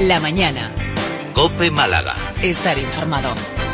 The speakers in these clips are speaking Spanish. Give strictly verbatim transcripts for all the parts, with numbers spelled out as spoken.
La mañana. COPE Málaga. Estar informado.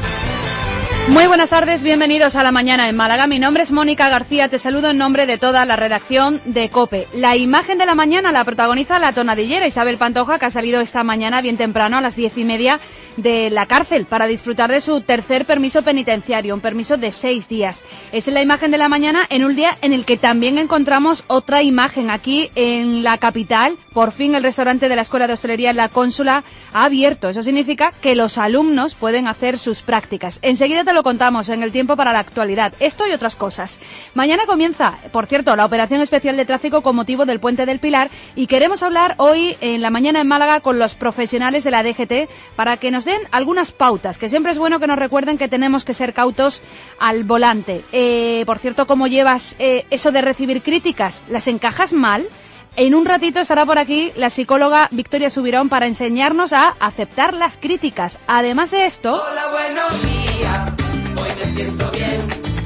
Muy buenas tardes, bienvenidos a La Mañana en Málaga. Mi nombre es Mónica García, te saludo en nombre de toda la redacción de COPE. La imagen de la mañana la protagoniza la tonadillera Isabel Pantoja, que ha salido esta mañana bien temprano a las diez y media de la cárcel para disfrutar de su tercer permiso penitenciario, un permiso de seis días. Es la imagen de la mañana en un día en el que también encontramos otra imagen aquí en la capital. Por fin el restaurante de la Escuela de Hostelería La Cónsula ha abierto. Eso significa que los alumnos pueden hacer sus prácticas. Enseguida te lo contamos en el tiempo para la actualidad. Esto y otras cosas. Mañana comienza, por cierto, la operación especial de tráfico con motivo del Puente del Pilar y queremos hablar hoy en La Mañana en Málaga con los profesionales de la D G T para que nos den algunas pautas, que siempre es bueno que nos recuerden que tenemos que ser cautos al volante. Eh, por cierto, ¿cómo llevas eh, eso de recibir críticas? ¿Las encajas mal? En un ratito estará por aquí la psicóloga Victoria Subirón para enseñarnos a aceptar las críticas. Además de esto... Hola, buenos días, hoy me siento bien.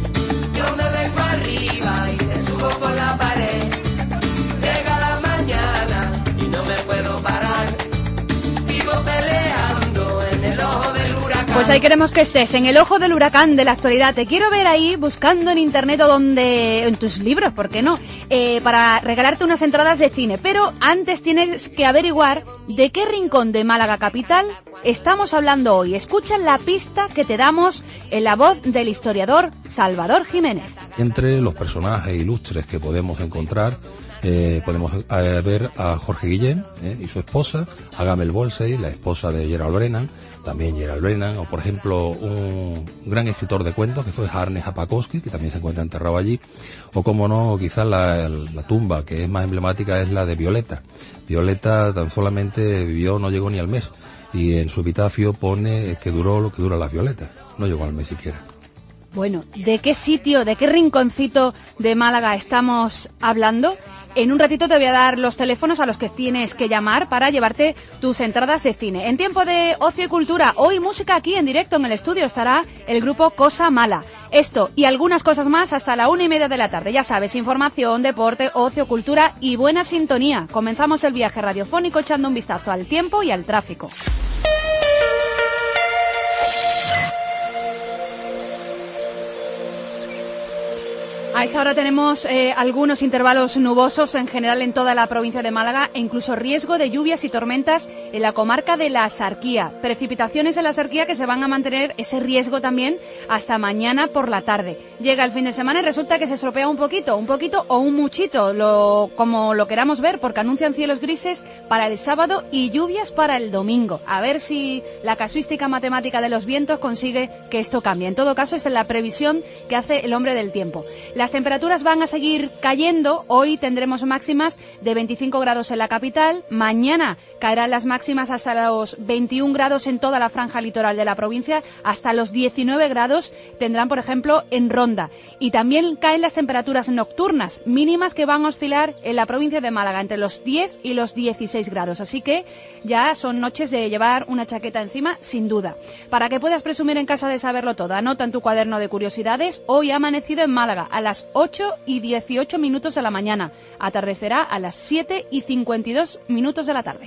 Yo me vengo arriba y me subo por la pared. Llega la mañana y no me puedo parar. Vivo peleando en el ojo del huracán. Pues ahí queremos que estés, en el ojo del huracán de la actualidad. Te quiero ver ahí buscando en internet o donde, en tus libros, ¿por qué no? Eh, para regalarte unas entradas de cine. Pero antes tienes que averiguar de qué rincón de Málaga capital estamos hablando hoy. Escucha la pista que te damos en la voz del historiador Salvador Jiménez. Entre los personajes ilustres que podemos encontrar, Eh, podemos eh, ver a Jorge Guillén eh, y su esposa, a Gamel Bolsey, la esposa de Gerald Brennan, también Gerald Brennan, o por ejemplo un gran escritor de cuentos que fue Ernest Apakowski, que también se encuentra enterrado allí, o como no, quizás la, la tumba que es más emblemática es la de Violeta. Violeta tan solamente vivió, no llegó ni al mes, y en su epitafio pone que duró lo que dura las violetas, no llegó al mes siquiera. Bueno, ¿de qué sitio, de qué rinconcito de Málaga estamos hablando? En un ratito te voy a dar los teléfonos a los que tienes que llamar para llevarte tus entradas de cine. En tiempo de ocio y cultura, hoy música aquí en directo en el estudio estará el grupo Cosa Mala. Esto y algunas cosas más hasta la una y media de la tarde. Ya sabes, información, deporte, ocio, cultura y buena sintonía. Comenzamos el viaje radiofónico echando un vistazo al tiempo y al tráfico. A esta hora tenemos eh, algunos intervalos nubosos en general en toda la provincia de Málaga e incluso riesgo de lluvias y tormentas en la comarca de la Axarquía. Precipitaciones en la Axarquía que se van a mantener ese riesgo también hasta mañana por la tarde. Llega el fin de semana y resulta que se estropea un poquito, un poquito o un muchito, lo, como lo queramos ver, porque anuncian cielos grises para el sábado y lluvias para el domingo. A ver si la casuística matemática de los vientos consigue que esto cambie. En todo caso, es la previsión que hace el hombre del tiempo. Las temperaturas van a seguir cayendo. Hoy tendremos máximas de veinticinco grados en la capital. Mañana caerán las máximas hasta los veintiún grados en toda la franja litoral de la provincia. Hasta los diecinueve grados tendrán, por ejemplo, en Ronda. Y también caen las temperaturas nocturnas, mínimas que van a oscilar en la provincia de Málaga entre los diez y los dieciséis grados. Así que ya son noches de llevar una chaqueta encima, sin duda. Para que puedas presumir en casa de saberlo todo, anota en tu cuaderno de curiosidades. Hoy ha amanecido en Málaga a las ocho y dieciocho minutos de la mañana. Atardecerá a las siete y cincuenta y dos minutos de la tarde.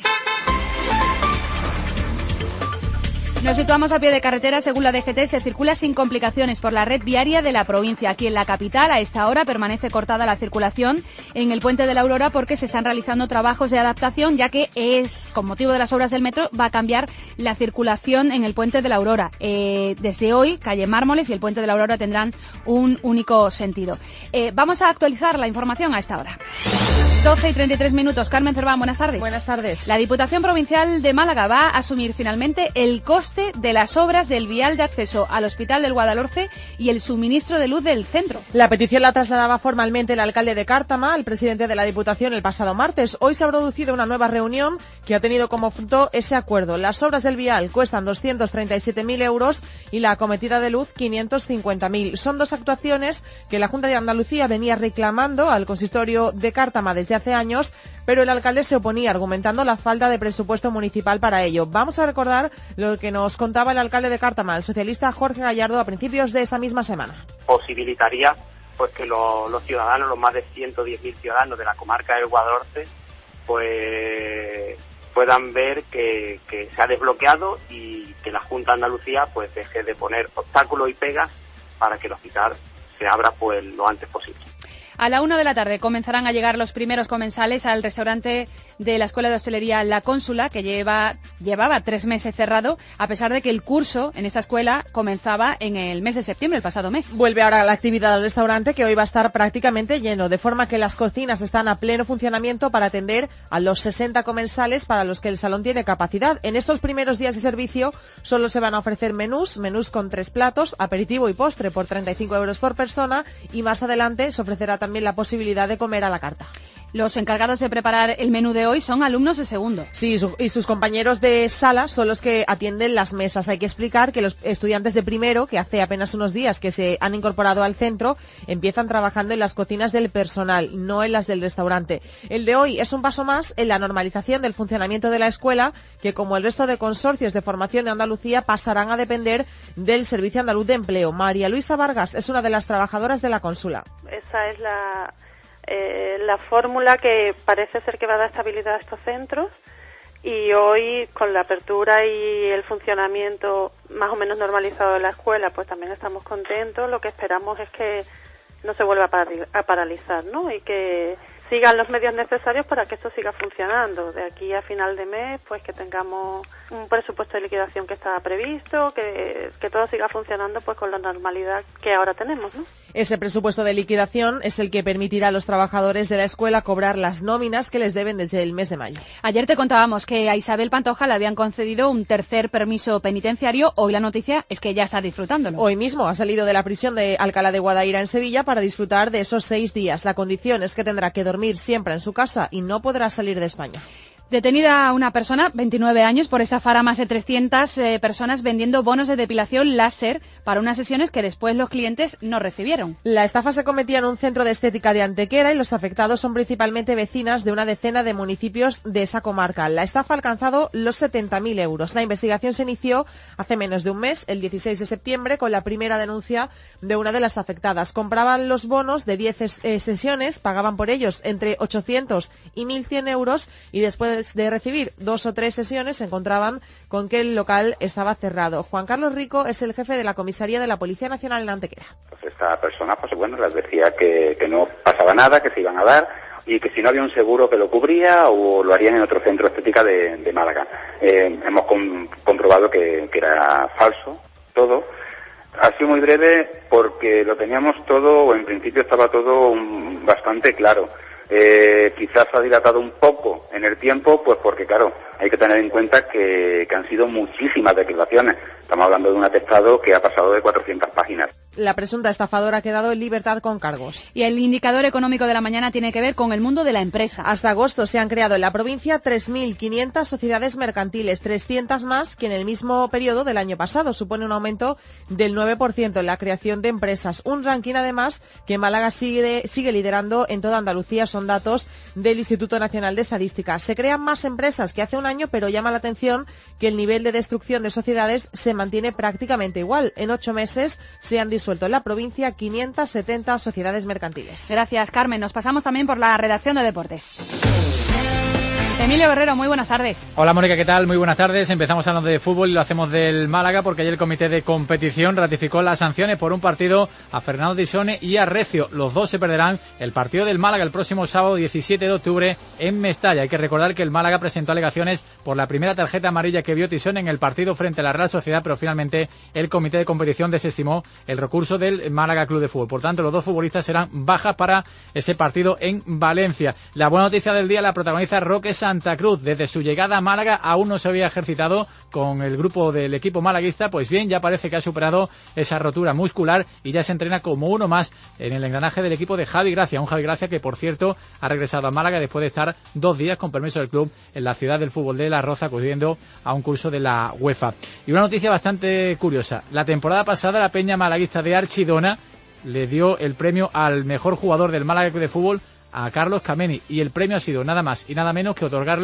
Nos situamos a pie de carretera. Según la D G T, se circula sin complicaciones por la red viaria de la provincia. Aquí en la capital, a esta hora, permanece cortada la circulación en el Puente de la Aurora porque se están realizando trabajos de adaptación, ya que es, con motivo de las obras del metro, va a cambiar la circulación en el Puente de la Aurora. Eh, desde hoy, calle Mármoles y el Puente de la Aurora tendrán un único sentido. Eh, vamos a actualizar la información a esta hora. doce y treinta y tres minutos. Carmen Cerván, buenas tardes. Buenas tardes. La Diputación Provincial de Málaga va a asumir finalmente el coste de las obras del vial de acceso al Hospital del Guadalhorce y el suministro de luz del centro. La petición la trasladaba formalmente el alcalde de Cártama al presidente de la Diputación el pasado martes. Hoy se ha producido una nueva reunión que ha tenido como fruto ese acuerdo. Las obras del vial cuestan doscientos treinta y siete mil euros y la acometida de luz quinientos cincuenta mil. Son dos actuaciones que la Junta de Andalucía venía reclamando al consistorio de Cártama desde hace años, pero el alcalde se oponía argumentando la falta de presupuesto municipal para ello. Vamos a recordar lo que nos contaba el alcalde de Cártama, el socialista Jorge Gallardo, a principios de esta misma semana. Posibilitaría pues que lo, los ciudadanos, los más de ciento diez mil ciudadanos de la comarca del Guadalhorce, pues puedan ver que, que se ha desbloqueado y que la Junta de Andalucía pues deje de poner obstáculos y pegas para que el hospital se abra pues lo antes posible. A la una de la tarde comenzarán a llegar los primeros comensales al restaurante de la Escuela de Hostelería La Cónsula, que lleva, llevaba tres meses cerrado, a pesar de que el curso en esa escuela comenzaba en el mes de septiembre, el pasado mes. Vuelve ahora la actividad del restaurante, que hoy va a estar prácticamente lleno, de forma que las cocinas están a pleno funcionamiento para atender a los sesenta comensales para los que el salón tiene capacidad. En estos primeros días de servicio solo se van a ofrecer menús, menús con tres platos, aperitivo y postre por treinta y cinco euros por persona, y más adelante se ofrecerá también la posibilidad de comer a la carta. Los encargados de preparar el menú de hoy son alumnos de segundo. Sí, su, y sus compañeros de sala son los que atienden las mesas. Hay que explicar que los estudiantes de primero, que hace apenas unos días que se han incorporado al centro, empiezan trabajando en las cocinas del personal, no en las del restaurante. El de hoy es un paso más en la normalización del funcionamiento de la escuela, que como el resto de consorcios de formación de Andalucía pasarán a depender del Servicio Andaluz de Empleo. María Luisa Vargas es una de las trabajadoras de la Cónsula. Esa es la... Eh, la fórmula que parece ser que va a dar estabilidad a estos centros, y hoy con la apertura y el funcionamiento más o menos normalizado de la escuela pues también estamos contentos. Lo que esperamos es que no se vuelva a paralizar, ¿no? Y que sigan los medios necesarios para que esto siga funcionando. De aquí a final de mes pues que tengamos un presupuesto de liquidación que está previsto, que, que todo siga funcionando pues con la normalidad que ahora tenemos, ¿no? Ese presupuesto de liquidación es el que permitirá a los trabajadores de la escuela cobrar las nóminas que les deben desde el mes de mayo. Ayer te contábamos que a Isabel Pantoja le habían concedido un tercer permiso penitenciario. Hoy la noticia es que ya está disfrutándolo. Hoy mismo ha salido de la prisión de Alcalá de Guadaira en Sevilla para disfrutar de esos seis días. La condición es que tendrá que dormir siempre en su casa y no podrá salir de España. Detenida una persona, veintinueve años, por estafar a más de trescientas eh, personas vendiendo bonos de depilación láser para unas sesiones que después los clientes no recibieron. La estafa se cometía en un centro de estética de Antequera y los afectados son principalmente vecinas de una decena de municipios de esa comarca. La estafa ha alcanzado los setenta mil euros. La investigación se inició hace menos de un mes, el dieciséis de septiembre, con la primera denuncia de una de las afectadas. Compraban los bonos de diez eh, sesiones, pagaban por ellos entre ochocientos y mil cien euros y después de recibir dos o tres sesiones se encontraban con que el local estaba cerrado. Juan Carlos Rico es el jefe de la comisaría de la Policía Nacional en Antequera. Pues esta persona, pues bueno, les decía que, que no pasaba nada, que se iban a dar y que si no había un seguro que lo cubría o lo harían en otro centro estética de, de Málaga. Eh, hemos com- comprobado que, que era falso todo. Ha sido muy breve porque lo teníamos todo, o en principio estaba todo um, bastante claro. Eh, quizás ha dilatado un poco en el tiempo, pues porque claro, hay que tener en cuenta que, que han sido muchísimas declaraciones. Estamos hablando de un atestado que ha pasado de cuatrocientas páginas. La presunta estafadora ha quedado en libertad con cargos. Y el indicador económico de la mañana tiene que ver con el mundo de la empresa. Hasta agosto se han creado en la provincia tres mil quinientas sociedades mercantiles, trescientas más que en el mismo periodo del año pasado. Supone un aumento del nueve por ciento en la creación de empresas. Un ranking, además, que Málaga sigue, sigue liderando en toda Andalucía. Son datos del Instituto Nacional de Estadística. Se crean más empresas que hace un año, pero llama la atención que el nivel de destrucción de sociedades se mantiene prácticamente igual. En ocho meses se han disuelto en la provincia quinientas setenta sociedades mercantiles. Gracias, Carmen. Nos pasamos también por la redacción de deportes. Emilio Guerrero, muy buenas tardes. Hola Mónica, ¿qué tal? Muy buenas tardes. Empezamos hablando de fútbol y lo hacemos del Málaga porque ayer el comité de competición ratificó las sanciones por un partido a Fernando Disone y a Recio. Los dos se perderán el partido del Málaga el próximo sábado diecisiete de octubre en Mestalla. Hay que recordar que el Málaga presentó alegaciones por la primera tarjeta amarilla que vio Disone en el partido frente a la Real Sociedad, pero finalmente el comité de competición desestimó el recurso del Málaga Club de Fútbol. Por tanto, los dos futbolistas serán bajas para ese partido en Valencia. La buena noticia del día la protagoniza Roque Santa Cruz. Desde su llegada a Málaga aún no se había ejercitado con el grupo del equipo malaguista. Pues bien, ya parece que ha superado esa rotura muscular y ya se entrena como uno más en el engranaje del equipo de Javi Gracia. Un Javi Gracia que, por cierto, ha regresado a Málaga después de estar dos días con permiso del club en la ciudad del fútbol de La Roza, acudiendo a un curso de la UEFA. Y una noticia bastante curiosa. La temporada pasada la peña malaguista de Archidona le dio el premio al mejor jugador del Málaga Club de Fútbol a Carlos Kameni, y el premio ha sido nada más y nada menos que otorgarle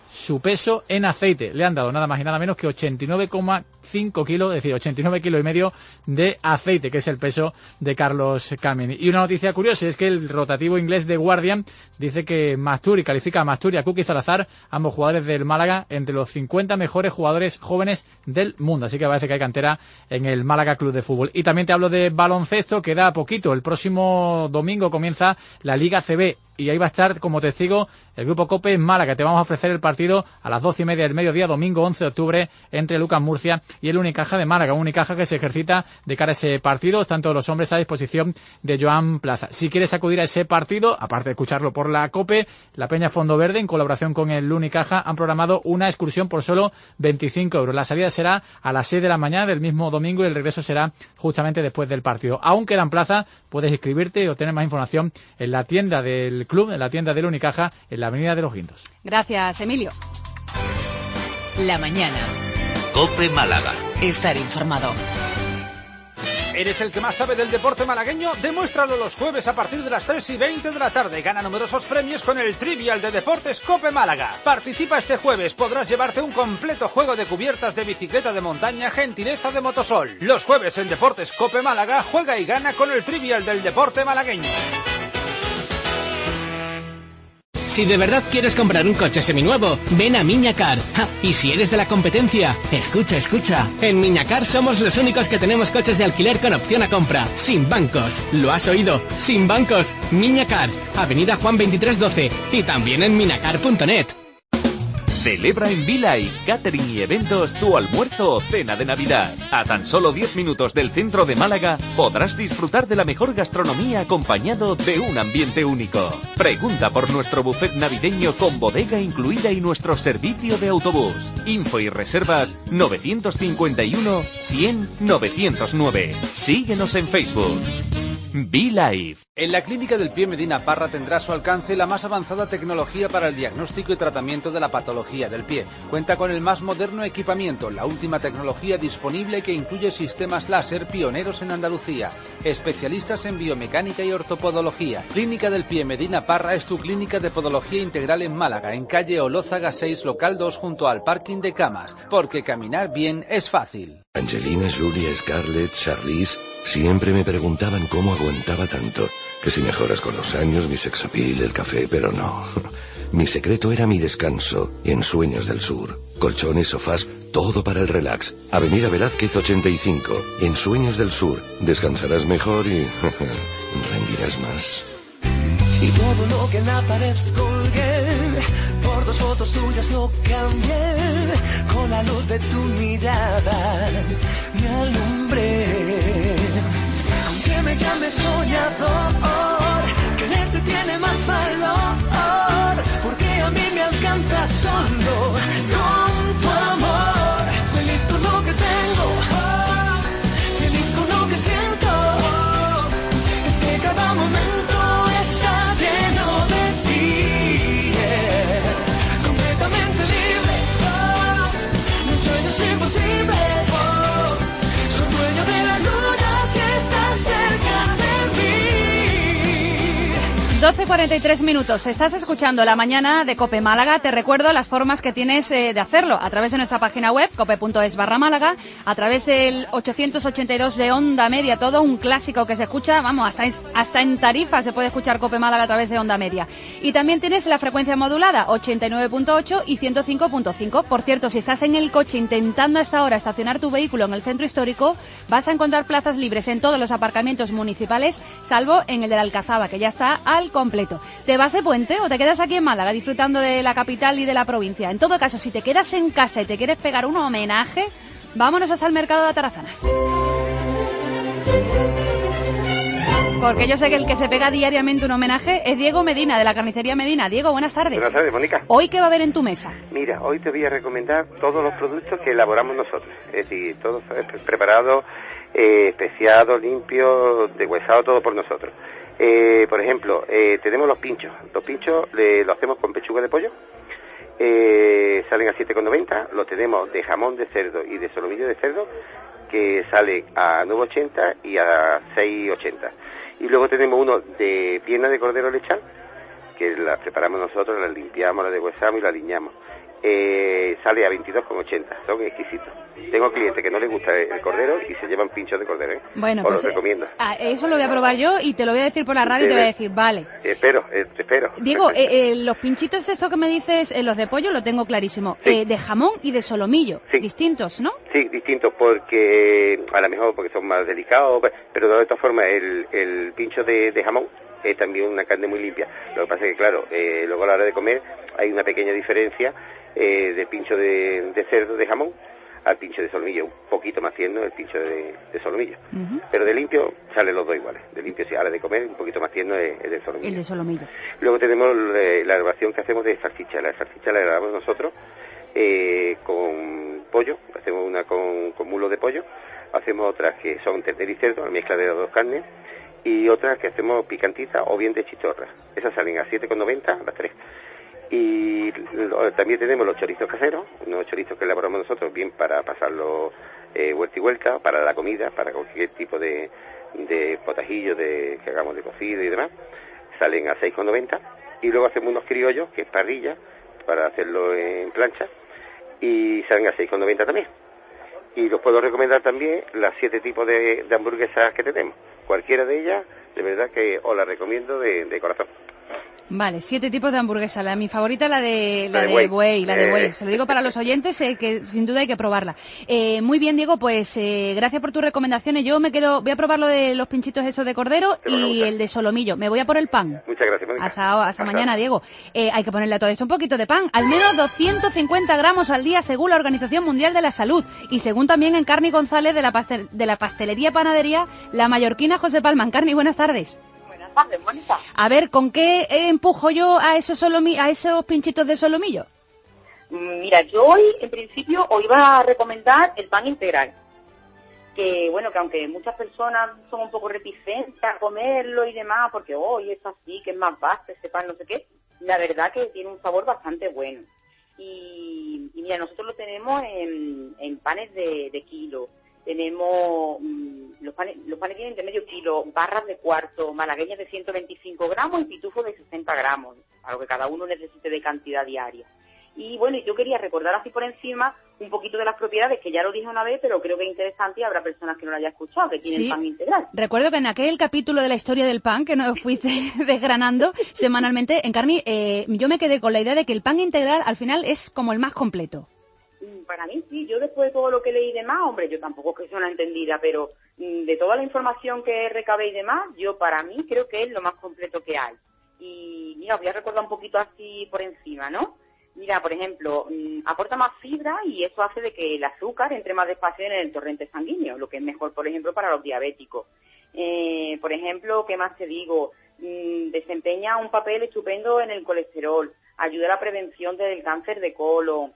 su peso en aceite. Le han dado nada más y nada menos que ochenta y nueve coma cinco kilos, es decir, ochenta y nueve kilos y medio de aceite, que es el peso de Carlos Camini. Y una noticia curiosa es que el rotativo inglés The Guardian dice que Masturi califica a Masturi, a Cook y Salazar, ambos jugadores del Málaga, entre los cincuenta mejores jugadores jóvenes del mundo. Así que parece que hay cantera en el Málaga Club de Fútbol. Y también te hablo de baloncesto, que da poquito. El próximo domingo comienza la Liga C B. Y ahí va a estar como testigo el Grupo COPE en Málaga. Te vamos a ofrecer el partido a las doce y media del mediodía, domingo once de octubre, entre Lucas Murcia y el Unicaja de Málaga. Un Unicaja que se ejercita de cara a ese partido, están todos los hombres a disposición de Joan Plaza. Si quieres acudir a ese partido, aparte de escucharlo por la COPE, la Peña Fondo Verde, en colaboración con el Unicaja, han programado una excursión por solo veinticinco euros. La salida será a las seis de la mañana del mismo domingo y el regreso será justamente después del partido. Aún quedan plazas, puedes inscribirte y obtener más información en la tienda del club, en la tienda del Unicaja, en la Avenida de los Guindos. Gracias, Emilio. La mañana. COPE Málaga. Estar informado. ¿Eres el que más sabe del deporte malagueño? Demuéstralo los jueves a partir de las tres y veinte de la tarde. Gana numerosos premios con el Trivial de Deportes COPE Málaga. Participa este jueves. Podrás llevarte un completo juego de cubiertas de bicicleta de montaña, gentileza de Motosol. Los jueves en Deportes COPE Málaga, juega y gana con el Trivial del deporte malagueño. Si de verdad quieres comprar un coche seminuevo, ven a Miñacar. Ja, y si eres de la competencia, escucha, escucha. En Miñacar somos los únicos que tenemos coches de alquiler con opción a compra, sin bancos. ¿Lo has oído? Sin bancos. Miñacar, Avenida Juan veintitrés doce y también en minacar punto net. Celebra en V-Live Catering y Eventos tu almuerzo o cena de Navidad. A tan solo diez minutos del centro de Málaga podrás disfrutar de la mejor gastronomía acompañado de un ambiente único. Pregunta por nuestro buffet navideño con bodega incluida y nuestro servicio de autobús. Info y reservas novecientos cincuenta y uno cien novecientos nueve. Síguenos en Facebook. V-Live. En la Clínica del Pie Medina Parra tendrá a su alcance la más avanzada tecnología para el diagnóstico y tratamiento de la patología del pie. Cuenta con el más moderno equipamiento, la última tecnología disponible que incluye sistemas láser pioneros en Andalucía. Especialistas en biomecánica y ortopodología. Clínica del Pie Medina Parra es tu clínica de podología integral en Málaga, en calle Olózaga seis, local dos, junto al parking de camas. Porque caminar bien es fácil. Angelina, Julia, Scarlett, Charlize, siempre me preguntaban cómo aguantaba tanto. Que si mejoras con los años, mi sex appeal, el café, pero no. Mi secreto era mi descanso en Sueños del Sur. Colchones, sofás, todo para el relax. Avenida Velázquez ochenta y cinco. En Sueños del Sur. Descansarás mejor y rendirás más. Y todo lo que en la pared colgué, por dos fotos tuyas lo cambié. Con la luz de tu mirada me alumbré. Aunque me llames soñador, quererte tiene más valor, porque a mí me alcanza solo con tu amor. Feliz con lo que tengo, feliz con lo que siento. Es que cada momento está lleno de ti, yeah. Completamente libre, oh, los sueños imposibles, oh, soy dueño de la luna si estás cerca de mí. doce cuarenta y tres minutos. Estás escuchando La Mañana de COPE Málaga. Te recuerdo las formas que tienes eh, de hacerlo. A través de nuestra página web, cope punto es barra Málaga. A través del ochocientos ochenta y dos de Onda Media. Todo un clásico que se escucha, vamos, hasta, hasta en Tarifa se puede escuchar COPE Málaga a través de Onda Media. Y también tienes la frecuencia modulada, ochenta y nueve punto ocho y ciento cinco punto cinco. Por cierto, si estás en el coche intentando a esta hora estacionar tu vehículo en el centro histórico, vas a encontrar plazas libres en todos los aparcamientos municipales, salvo en el de la Alcazaba, que ya está al completo. ¿Te vas de puente o te quedas aquí en Málaga disfrutando de la capital y de la provincia? En todo caso, si te quedas en casa y te quieres pegar un homenaje, vámonos hasta el mercado de Atarazanas. Porque yo sé que el que se pega diariamente un homenaje es Diego Medina, de la carnicería Medina. Diego, buenas tardes. Buenas tardes, Mónica. ¿Hoy qué va a haber en tu mesa? Mira, hoy te voy a recomendar todos los productos que elaboramos nosotros. Es decir, todo preparado, eh, especiado, limpio, deshuesado, todo por nosotros. Eh, por ejemplo, eh, tenemos los pinchos. Los pinchos eh, los hacemos con pechuga de pollo. Eh, salen a siete con noventa. Los tenemos de jamón de cerdo y de solomillo de cerdo, que sale a nueve ochenta y a seis ochenta. Y luego tenemos uno de pierna de cordero lechal, que la preparamos nosotros, la limpiamos, la deshuesamos y la aliñamos. eh, sale a veintidós con ochenta, son exquisitos. Tengo clientes que no les gusta el cordero y se llevan pinchos de cordero, ¿eh? Bueno, Os pues los recomiendo. Ah, eso lo voy a probar yo y te lo voy a decir por la radio y te voy a decir, vale. Espero, eh, te espero. Diego, eh, eh, los pinchitos estos que me dices, eh, los de pollo, lo tengo clarísimo. Sí. Eh, de jamón y de solomillo, Sí. distintos, ¿no? Sí, distintos porque a lo mejor porque son más delicados, pero de todas formas el, el pincho de, de jamón es también una carne muy limpia. Lo que pasa es que, claro, eh, luego a la hora de comer hay una pequeña diferencia eh, de pincho de, de cerdo de jamón al pincho de solomillo, un poquito más tierno el pincho de, de solomillo. Uh-huh. Pero de limpio salen los dos iguales. De limpio, si a la hora de comer, un poquito más tierno es el de solomillo. El de solomillo. Luego tenemos eh, la elaboración que hacemos de salchicha. La salchicha la elaboramos nosotros eh, con pollo, hacemos una con, con mulo de pollo, hacemos otras que son ternera y cerdo, la mezcla de las dos carnes, y otras que hacemos picantitas o bien de chichorra. Esas salen a siete con noventa las tres. Y lo, también tenemos los chorizos caseros, unos chorizos que elaboramos nosotros bien para pasarlo eh, vuelta y vuelta, para la comida, para cualquier tipo de, de potajillo de, que hagamos de cocido y demás. Salen a seis con noventa. Y luego hacemos unos criollos, que es parrilla, para hacerlo en plancha, y salen a seis con noventa también. Y los puedo recomendar también las siete tipos de, de hamburguesas que tenemos. Cualquiera de ellas, de verdad que os la recomiendo de, de corazón. Vale, siete tipos de hamburguesa. La, mi favorita la de la, la de, de buey. buey, la de Eh. buey. Se lo digo para los oyentes eh, que sin duda hay que probarla. Eh, muy bien, Diego, pues eh, gracias por tus recomendaciones. Yo me quedo, voy a probar lo de los pinchitos esos de cordero y el de solomillo. Me voy a por el pan. Muchas gracias, Mónica. Hasta, hasta mañana, Diego. Eh, hay que ponerle a todo esto un poquito de pan, al menos doscientos cincuenta gramos al día según la Organización Mundial de la Salud y según también Encarni González de la, pastel, de la pastelería panadería La Mallorquina José Palma. Encarni, buenas tardes. A ver, ¿con qué empujo yo a esos solomi a esos pinchitos de solomillo? Mira, yo hoy, en principio, os iba a recomendar el pan integral. Que, bueno, que aunque muchas personas son un poco reticentes a comerlo y demás, porque hoy oh, es así, que es más vasto ese pan, no sé qué, la verdad que tiene un sabor bastante bueno. Y, y mira, nosotros lo tenemos en, en panes de, de kilo. Tenemos mmm, los panes los panes vienen de medio kilo, barras de cuarto, malagueñas de ciento veinticinco gramos y pitufos de sesenta gramos, a lo que cada uno necesite de cantidad diaria. Y bueno, yo quería recordar así por encima un poquito de las propiedades, que ya lo dije una vez, pero creo que es interesante y habrá personas que no lo hayan escuchado, que tienen sí. pan integral. Recuerdo que en aquel capítulo de la historia del pan, que nos fuiste desgranando semanalmente, Encarni, eh, yo me quedé con la idea de que el pan integral al final es como el más completo. Para mí sí, yo después de todo lo que leí y demás, hombre, yo tampoco es que sea una entendida, pero mmm, de toda la información que recabé y demás, yo para mí creo que es lo más completo que hay. Y mira, voy a recordar un poquito así por encima, ¿no? Mira, por ejemplo, mmm, aporta más fibra y eso hace de que el azúcar entre más despacio en el torrente sanguíneo, lo que es mejor, por ejemplo, para los diabéticos. Eh, por ejemplo, ¿qué más te digo? Mmm, desempeña un papel estupendo en el colesterol, ayuda a la prevención del cáncer de colon.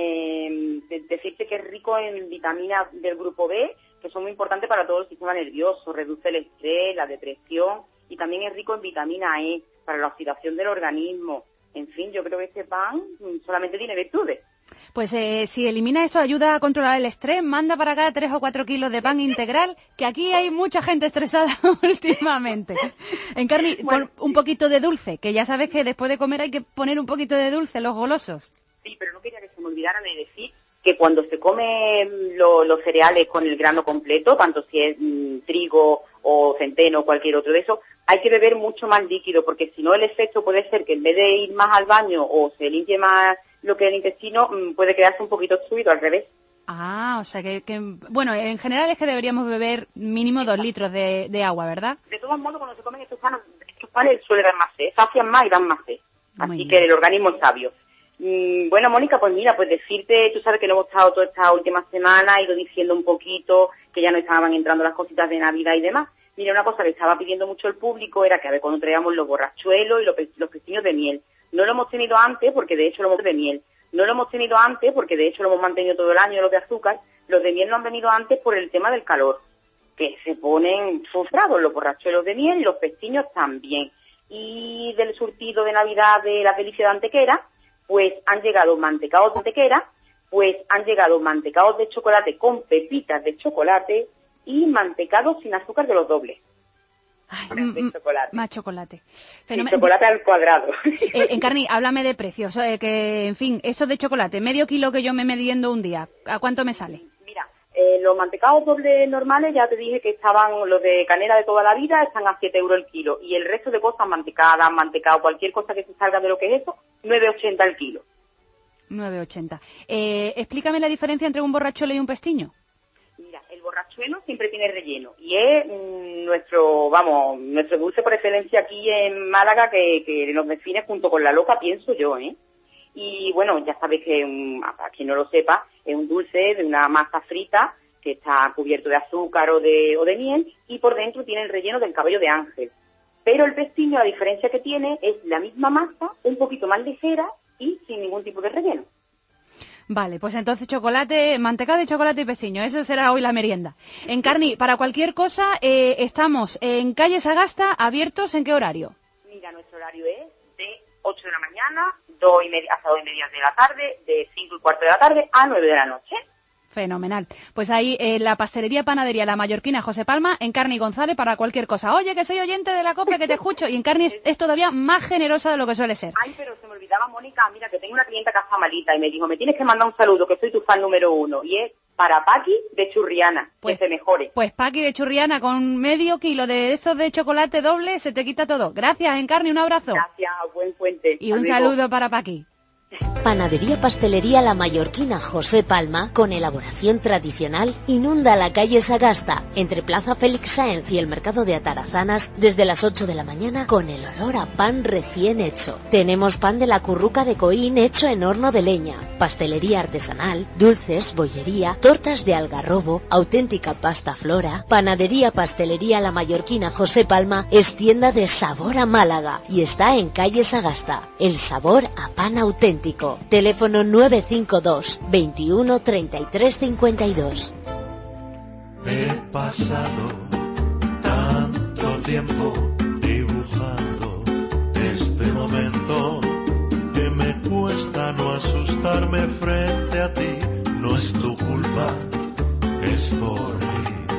Eh, de, decirte que es rico en vitaminas del grupo B, que son muy importantes para todo el sistema nervioso, reduce el estrés, la depresión, y también es rico en vitamina E, para la oxidación del organismo. En fin, yo creo que este pan solamente tiene virtudes. Pues eh, si elimina eso, ayuda a controlar el estrés, manda para acá tres o cuatro kilos de pan integral, que aquí hay mucha gente estresada últimamente. Encarni, bueno, un poquito de dulce, que ya sabes que después de comer hay que poner un poquito de dulce, los golosos. Sí, pero no quería que se me olvidara de decir que cuando se come lo, los cereales con el grano completo, tanto si es mmm, trigo o centeno o cualquier otro de eso, hay que beber mucho más líquido, porque si no el efecto puede ser que en vez de ir más al baño o se limpie más lo que es el intestino, mmm, puede quedarse un poquito obstruido al revés. Ah, o sea que, que, bueno, en general es que deberíamos beber mínimo dos litros de, de agua, ¿verdad? De todos modos, cuando se comen estos panes, estos panes suele dar más sed, sacian más y dan más sed. Así que el organismo es sabio. Mm, bueno, Mónica, pues mira, pues decirte, tú sabes que lo hemos estado toda esta última semana, he ido diciendo un poquito que ya no estaban entrando las cositas de Navidad y demás. Mira, una cosa que estaba pidiendo mucho el público era que a ver cuando traíamos los borrachuelos y los, los pestiños de miel. No lo hemos tenido antes porque de hecho lo hemos de miel. No lo hemos tenido antes porque de hecho lo hemos mantenido todo el año, los de azúcar. Los de miel no han venido antes por el tema del calor, que se ponen frustrados los borrachuelos de miel y los pestiños también. Y del surtido de Navidad de la delicia de Antequera, pues han llegado mantecados de Antequera, pues han llegado mantecados de chocolate con pepitas de chocolate y mantecados sin azúcar de los dobles. Ay, de chocolate. Más chocolate. Fenomen... Sí, chocolate al cuadrado. Eh, Encarni, háblame de precios. Eh, que, en fin, eso de chocolate, medio kilo que yo me mediendo un día, ¿a cuánto me sale? Mira, eh, los mantecados dobles normales, ya te dije que estaban, los de canela de toda la vida, están a siete euros el kilo. Y el resto de cosas, mantecadas, mantecado, cualquier cosa que se salga de lo que es eso, nueve ochenta el kilo. nueve ochenta. Eh, explícame la diferencia entre un borrachuelo y un pestiño. Mira, el borrachuelo siempre tiene relleno y es mmm, nuestro, vamos, nuestro dulce por excelencia aquí en Málaga que, que nos define junto con la loca, pienso yo, ¿eh? Y bueno, ya sabéis que, um, para quien no lo sepa, es un dulce de una masa frita que está cubierto de azúcar o de, o de miel y por dentro tiene el relleno del cabello de ángel. Pero el pestiño, la diferencia que tiene es la misma masa, un poquito más ligera y sin ningún tipo de relleno. Vale, pues entonces chocolate, mantecado de chocolate y pestiño, eso será hoy la merienda. Encarni, para cualquier cosa, eh, estamos en calle Sagasta, abiertos, ¿en qué horario? Mira, nuestro horario es de ocho de la mañana, dos y media, hasta dos y media de la tarde, de cinco y cuarto de la tarde a nueve de la noche. Fenomenal. Pues ahí en eh, la pastelería panadería La Mallorquina José Palma, Encarni González para cualquier cosa. Oye, que soy oyente de la COPE, que te escucho. Y Encarni es, es todavía más generosa de lo que suele ser. Ay, pero se me olvidaba, Mónica, mira, que tengo una clienta que está malita y me dijo, me tienes que mandar un saludo, que soy tu fan número uno. Y es para Paqui de Churriana, pues, que se mejore. Pues Paqui de Churriana con medio kilo de esos de chocolate doble se te quita todo. Gracias, Encarni, un abrazo. Gracias, buen puente. Y un Amigo. saludo para Paqui. Panadería Pastelería La Mallorquina José Palma, con elaboración tradicional, inunda la calle Sagasta, entre Plaza Félix Sáenz y el Mercado de Atarazanas, desde las ocho de la mañana con el olor a pan recién hecho. Tenemos pan de la curruca de Coín hecho en horno de leña, pastelería artesanal, dulces, bollería, tortas de algarrobo, auténtica pasta flora. Panadería Pastelería La Mallorquina José Palma es tienda de sabor a Málaga y está en calle Sagasta. El sabor a pan auténtico. Teléfono nueve cinco dos, veintiuno, treinta y tres, cincuenta y dos. He pasado tanto tiempo dibujando este momento que me cuesta no asustarme frente a ti. No es tu culpa, es por mí.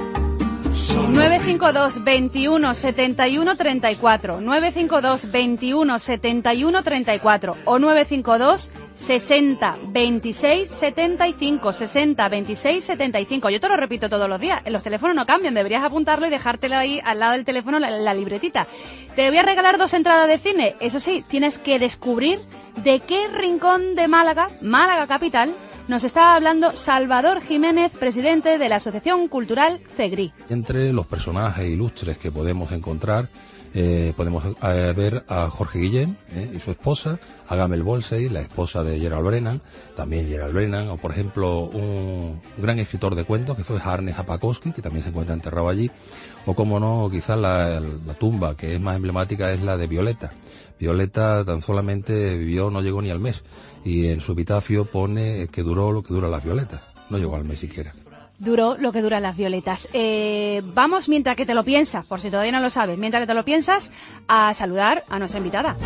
nueve cinco dos, veintiuno, setenta y uno, treinta y cuatro, nueve cinco dos, veintiuno, setenta y uno, treinta y cuatro o nueve cinco dos, sesenta, veintiséis, setenta y cinco, sesenta, veintiséis, setenta y cinco. Yo te lo repito todos los días, los teléfonos no cambian, deberías apuntarlo y dejártelo ahí al lado del teléfono la, la libretita. Te voy a regalar dos entradas de cine, eso sí, tienes que descubrir de qué rincón de Málaga, Málaga capital, nos está hablando Salvador Jiménez, presidente de la Asociación Cultural CEGRI. Entre los personajes ilustres que podemos encontrar, eh, podemos eh, ver a Jorge Guillén eh, y su esposa, a Gamel Bolsey, la esposa de Gerald Brennan, también Gerald Brennan, o por ejemplo un gran escritor de cuentos que fue Harry Zapakowski, que también se encuentra enterrado allí, o como no, quizás la, la tumba que es más emblemática es la de Violeta. Violeta tan solamente vivió, no llegó ni al mes, y en su epitafio pone que duró lo que duran las violetas, no llegó al mes siquiera. Duró lo que duran las violetas. Eh, vamos, mientras que te lo piensas, por si todavía no lo sabes, mientras que te lo piensas, a saludar a nuestra invitada.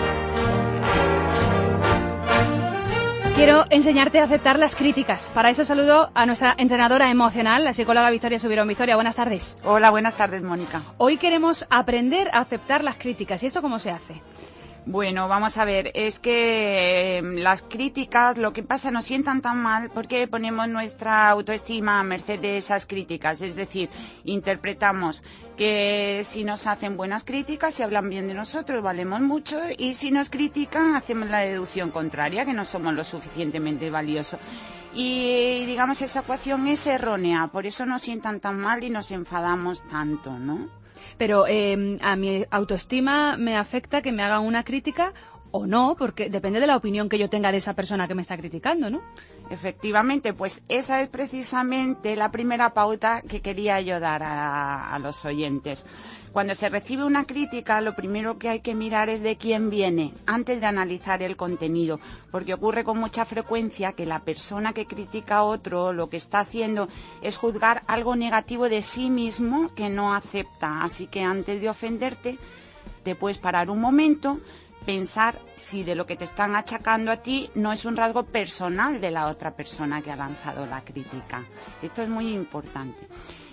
Quiero enseñarte a aceptar las críticas. Para eso saludo a nuestra entrenadora emocional, la psicóloga Victoria Subirón. Victoria, buenas tardes. Hola, buenas tardes, Mónica. Hoy queremos aprender a aceptar las críticas. ¿Y esto cómo se hace? Bueno, vamos a ver, es que eh, las críticas, lo que pasa, nos sientan tan mal porque ponemos nuestra autoestima a merced de esas críticas, es decir, interpretamos que si nos hacen buenas críticas, si hablan bien de nosotros, valemos mucho, y si nos critican, hacemos la deducción contraria, que no somos lo suficientemente valiosos. Y, digamos, esa ecuación es errónea, por eso nos sientan tan mal y nos enfadamos tanto, ¿no? Pero eh, a mi autoestima me afecta que me hagan una crítica o no, porque depende de la opinión que yo tenga de esa persona que me está criticando, ¿no? Efectivamente, pues esa es precisamente la primera pauta que quería yo dar a, a los oyentes. Cuando se recibe una crítica, lo primero que hay que mirar es de quién viene, antes de analizar el contenido, porque ocurre con mucha frecuencia que la persona que critica a otro lo que está haciendo es juzgar algo negativo de sí mismo que no acepta. Así que antes de ofenderte, te puedes parar un momento, pensar si de lo que te están achacando a ti no es un rasgo personal de la otra persona que ha lanzado la crítica. Esto es muy importante.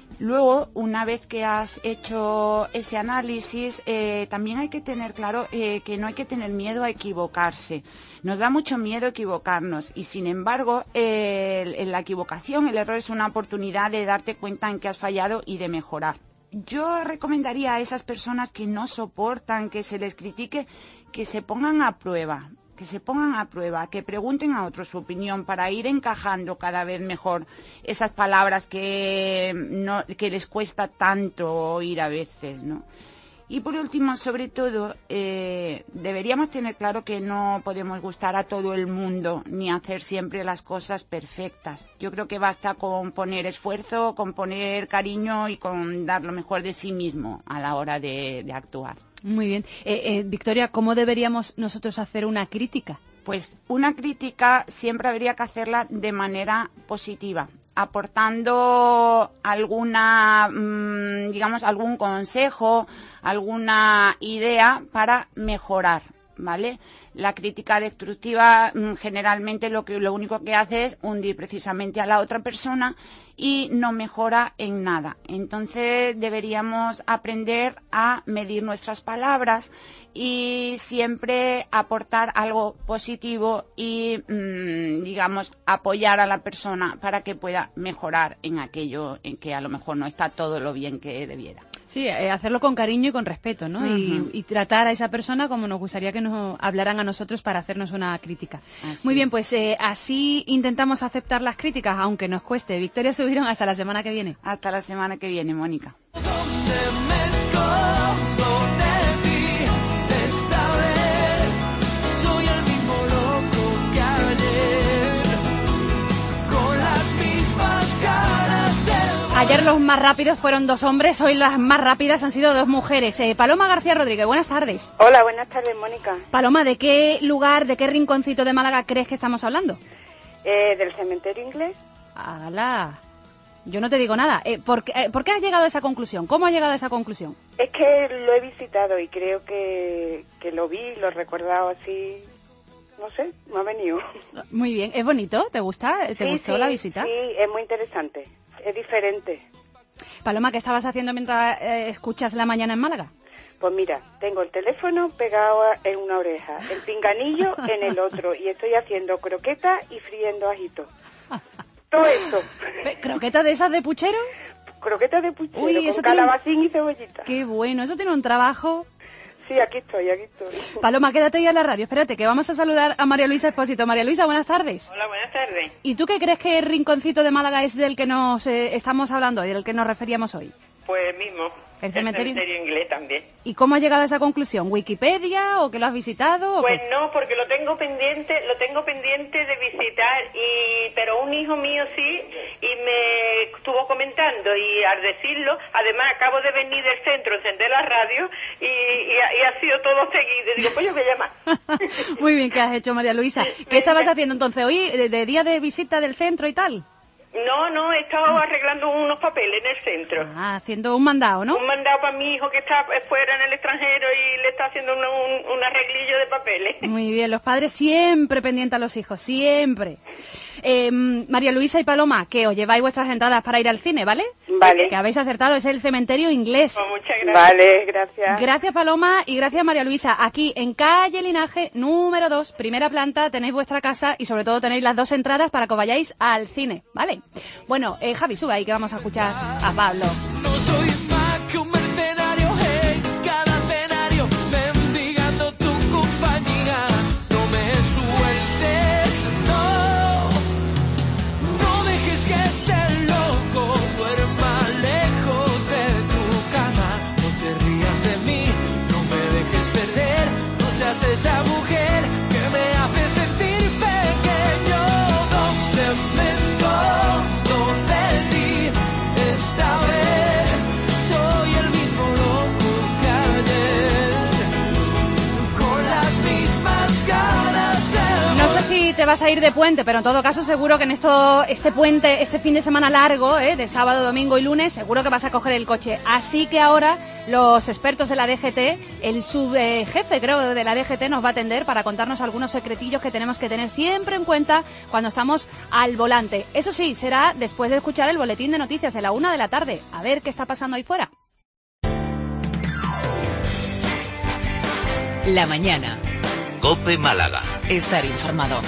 Luego, una vez que has hecho ese análisis, eh, también hay que tener claro eh, que no hay que tener miedo a equivocarse. Nos da mucho miedo equivocarnos y, sin embargo, eh, el, la equivocación, el error es una oportunidad de darte cuenta en que has fallado y de mejorar. Yo recomendaría a esas personas que no soportan que se les critique que se pongan a prueba. que se pongan a prueba, que pregunten a otros su opinión para ir encajando cada vez mejor esas palabras que, no, que les cuesta tanto oír a veces, ¿no? Y por último, sobre todo, eh, deberíamos tener claro que no podemos gustar a todo el mundo ni hacer siempre las cosas perfectas. Yo creo que basta con poner esfuerzo, con poner cariño y con dar lo mejor de sí mismo a la hora de, de actuar. Muy bien. Eh, eh, Victoria, ¿cómo deberíamos nosotros hacer una crítica? Pues una crítica siempre habría que hacerla de manera positiva, aportando alguna, mmm, digamos, algún consejo, alguna idea para mejorar, ¿vale? La crítica destructiva mmm, generalmente lo que lo único que hace es hundir precisamente a la otra persona y no mejora en nada. Entonces deberíamos aprender a medir nuestras palabras y siempre aportar algo positivo y, mmm, digamos, apoyar a la persona para que pueda mejorar en aquello en que a lo mejor no está todo lo bien que debiera. Sí, eh, hacerlo con cariño y con respeto, ¿no? Uh-huh. y, y tratar a esa persona como nos gustaría que nos hablaran a nosotros para hacernos una crítica. Así. Muy bien, pues eh, así intentamos aceptar las críticas, aunque nos cueste. Victoria Subirón, hasta la semana que viene. Hasta la semana que viene, Mónica. Ayer los más rápidos fueron dos hombres, hoy las más rápidas han sido dos mujeres. Eh, Paloma García Rodríguez, buenas tardes. Hola, buenas tardes, Mónica. Paloma, ¿de qué lugar, de qué rinconcito de Málaga crees que estamos hablando? Eh, del cementerio inglés. ¡Hala! Yo no te digo nada. Eh, ¿por, qué, eh, ¿Por qué has llegado a esa conclusión? ¿Cómo has llegado a esa conclusión? Es que lo he visitado y creo que, que lo vi, lo he recordado así... No sé, me ha venido. Muy bien. ¿Es bonito? ¿Te gusta? ¿Te sí, gustó sí, la visita? Sí, es muy interesante. Es diferente. Paloma, ¿qué estabas haciendo mientras eh, escuchas La Mañana en Málaga? Pues mira, tengo el teléfono pegado en una oreja, el pinganillo en el otro, y estoy haciendo croquetas y friendo ajitos. Todo esto. ¿Croquetas de esas de puchero? Croquetas de puchero, Uy, con eso calabacín tiene... y cebollita. Qué bueno, eso tiene un trabajo... Sí, aquí estoy, aquí estoy. Paloma, quédate ya en la radio. Espérate, que vamos a saludar a María Luisa Espósito. María Luisa, buenas tardes. Hola, buenas tardes. ¿Y tú qué crees que el rinconcito de Málaga es del que nos eh, estamos hablando hoy, del que nos referíamos hoy? Pues el mismo. ¿El cementerio? El cementerio inglés también. ¿Y cómo has llegado a esa conclusión? ¿Wikipedia o que lo has visitado? Pues qué? no, porque lo tengo pendiente, lo tengo pendiente de visitar, y pero un hijo mío sí, y me estuvo comentando, y al decirlo, además acabo de venir del centro, encender la radio, y, y, ha, y ha sido todo seguido. Y digo, pues yo voy a llamar. Muy bien, ¿qué has hecho, María Luisa? ¿Qué estabas haciendo entonces hoy, de, de día de visita del centro y tal? No, no, he estado arreglando unos papeles en el centro. Ah, haciendo un mandado, ¿no? Un mandado para mi hijo que está fuera en el extranjero y le está haciendo un, un, un arreglillo de papeles. Muy bien, los padres siempre pendientes a los hijos, siempre. Eh, María Luisa y Paloma, que os lleváis vuestras entradas para ir al cine, ¿vale? Vale. Que habéis acertado, es el cementerio inglés. Pues muchas gracias. Vale, gracias. Gracias, Paloma, y gracias, María Luisa. Aquí, en calle Linaje, número dos, primera planta, tenéis vuestra casa y sobre todo tenéis las dos entradas para que os vayáis al cine, ¿vale? Bueno, eh, Javi, sube ahí que vamos a escuchar a Pablo. No soy más que un mercenario en cada escenario, mendigando tu compañía. No me sueltes, no. No dejes que este loco duerma lejos de tu cama. No te rías de mí, no me dejes perder. No seas esa mujer que me hace sentir pequeño. ¿Dónde me escondo? Esta vez soy el si te vas a ir de puente, pero en todo caso seguro que en esto, este puente, este fin de semana largo, ¿eh? de sábado, domingo y lunes, seguro que vas a coger el coche. Así que ahora los expertos de la D G T, el subjefe creo de la D G T nos va a atender para contarnos algunos secretillos que tenemos que tener siempre en cuenta cuando estamos al volante. Eso sí, será después de escuchar el boletín de noticias a la una de la tarde. A ver qué está pasando ahí fuera. La mañana. COPE Málaga. Estar informado.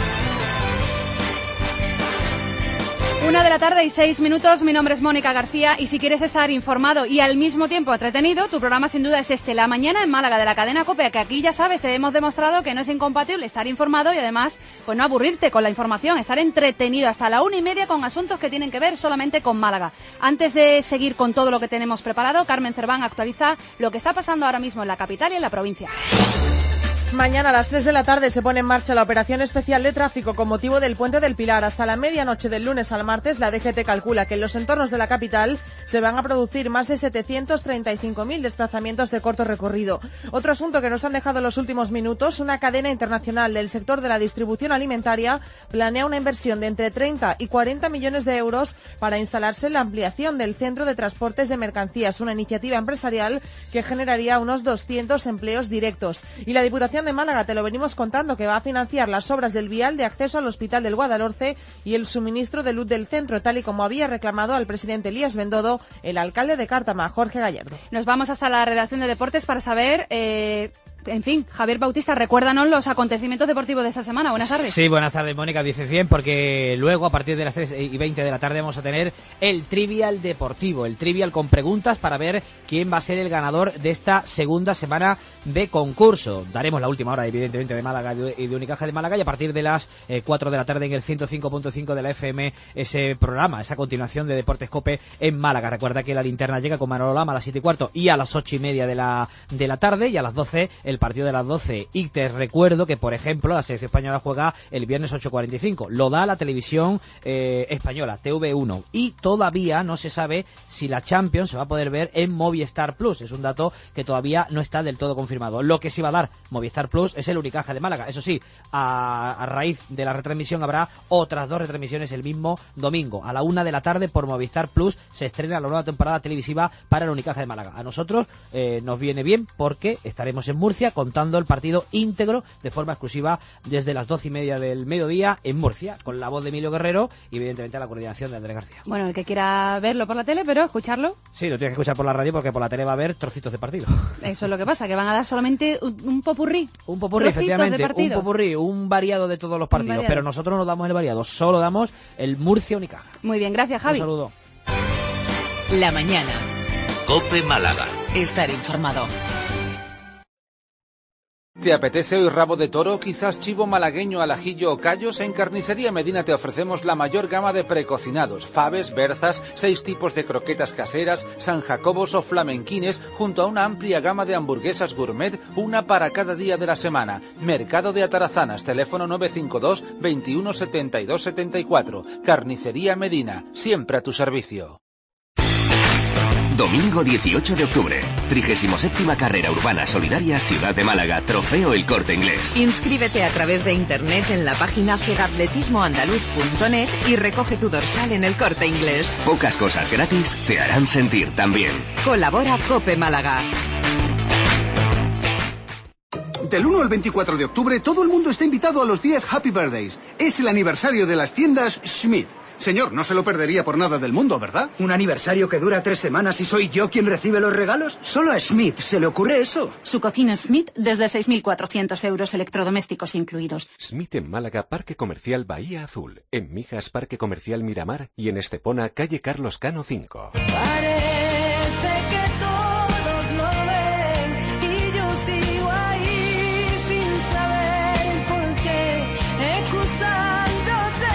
Una de la tarde y seis minutos, mi nombre es Mónica García y si quieres estar informado y al mismo tiempo entretenido, tu programa sin duda es este, La Mañana en Málaga, de la cadena COPE, que aquí ya sabes, te hemos demostrado que no es incompatible estar informado y además, pues no aburrirte con la información, estar entretenido hasta la una y media con asuntos que tienen que ver solamente con Málaga. Antes de seguir con todo lo que tenemos preparado, Carmen Cerván actualiza lo que está pasando ahora mismo en la capital y en la provincia. Mañana a las tres de la tarde se pone en marcha la operación especial de tráfico con motivo del Puente del Pilar. Hasta la medianoche del lunes al martes, la D G T calcula que en los entornos de la capital se van a producir más de setecientos treinta y cinco mil desplazamientos de corto recorrido. Otro asunto que nos han dejado en los últimos minutos, una cadena internacional del sector de la distribución alimentaria planea una inversión de entre treinta y cuarenta millones de euros para instalarse en la ampliación del centro de transportes de mercancías, una iniciativa empresarial que generaría unos doscientos empleos directos. Y la Diputación de Málaga, te lo venimos contando, que va a financiar las obras del vial de acceso al Hospital del Guadalhorce y el suministro de luz del centro, tal y como había reclamado al presidente Elías Bendodo, el alcalde de Cártama, Jorge Gallardo. Nos vamos hasta la redacción de deportes para saber... Eh... En fin, Javier Bautista, recuérdanos los acontecimientos deportivos de esta semana. Buenas tardes. Sí, buenas tardes, Mónica, dice cien, porque luego a partir de las tres y veinte de la tarde vamos a tener el Trivial Deportivo, el Trivial con preguntas para ver quién va a ser el ganador de esta segunda semana de concurso. Daremos la última hora, evidentemente, de Málaga y de Unicaja de Málaga, y a partir de las eh, cuatro de la tarde en el ciento cinco punto cinco de la F M, ese programa, esa continuación de Deportes COPE en Málaga. Recuerda que la linterna llega con Manolo Lama a las siete y cuarto y a las ocho y media de la, de la tarde, y a las doce el partido de las doce. Y te recuerdo que, por ejemplo, la selección española juega el viernes ocho cuarenta y cinco. Lo da la televisión eh, española, T V uno. Y todavía no se sabe si la Champions se va a poder ver en Movistar Plus. Es un dato que todavía no está del todo confirmado. Lo que sí va a dar Movistar Plus es el Unicaja de Málaga. Eso sí, a, a raíz de la retransmisión habrá otras dos retransmisiones el mismo domingo. A la una de la tarde por Movistar Plus se estrena la nueva temporada televisiva para el Unicaja de Málaga. A nosotros eh, nos viene bien porque estaremos en Murcia contando el partido íntegro de forma exclusiva desde las doce y media del mediodía en Murcia, con la voz de Emilio Guerrero y evidentemente la coordinación de Andrés García. Bueno, el que quiera verlo por la tele, pero escucharlo. Sí, lo tienes que escuchar por la radio porque por la tele va a haber trocitos de partido. Eso es lo que pasa, que van a dar solamente un, un popurrí. Un popurrí, efectivamente, un popurrí, un variado de todos los partidos, pero nosotros no damos el variado, solo damos el Murcia Unicaja. Muy bien, gracias, Javi. Un saludo. La mañana. COPE Málaga. Estar informado. ¿Te apetece hoy rabo de toro, quizás chivo malagueño al ajillo o callos? En Carnicería Medina te ofrecemos la mayor gama de precocinados, faves, berzas, seis tipos de croquetas caseras, San Jacobos o flamenquines, junto a una amplia gama de hamburguesas gourmet, una para cada día de la semana. Mercado de Atarazanas, teléfono nueve cinco dos, veintiuno setenta y dos setenta y cuatro. Carnicería Medina, siempre a tu servicio. Domingo dieciocho de octubre, trigésima séptima Carrera Urbana Solidaria Ciudad de Málaga, Trofeo El Corte Inglés. Inscríbete a través de internet en la página cegatletismoandaluz punto net y recoge tu dorsal en El Corte Inglés. Pocas cosas gratis te harán sentir tan bien. Colabora COPE Málaga. Del uno al veinticuatro de octubre, todo el mundo está invitado a los días Happy Birthdays. Es el aniversario de las tiendas Schmidt. Señor, no se lo perdería por nada del mundo, ¿verdad? ¿Un aniversario que dura tres semanas y soy yo quien recibe los regalos? Solo a Schmidt se le ocurre eso. Su cocina Schmidt desde seis mil cuatrocientos euros, electrodomésticos incluidos. Schmidt en Málaga, Parque Comercial Bahía Azul. En Mijas, Parque Comercial Miramar. Y en Estepona, calle Carlos Cano cinco. Parece que todos lo ven y yo sigo ahí sin saber por qué, excusándote,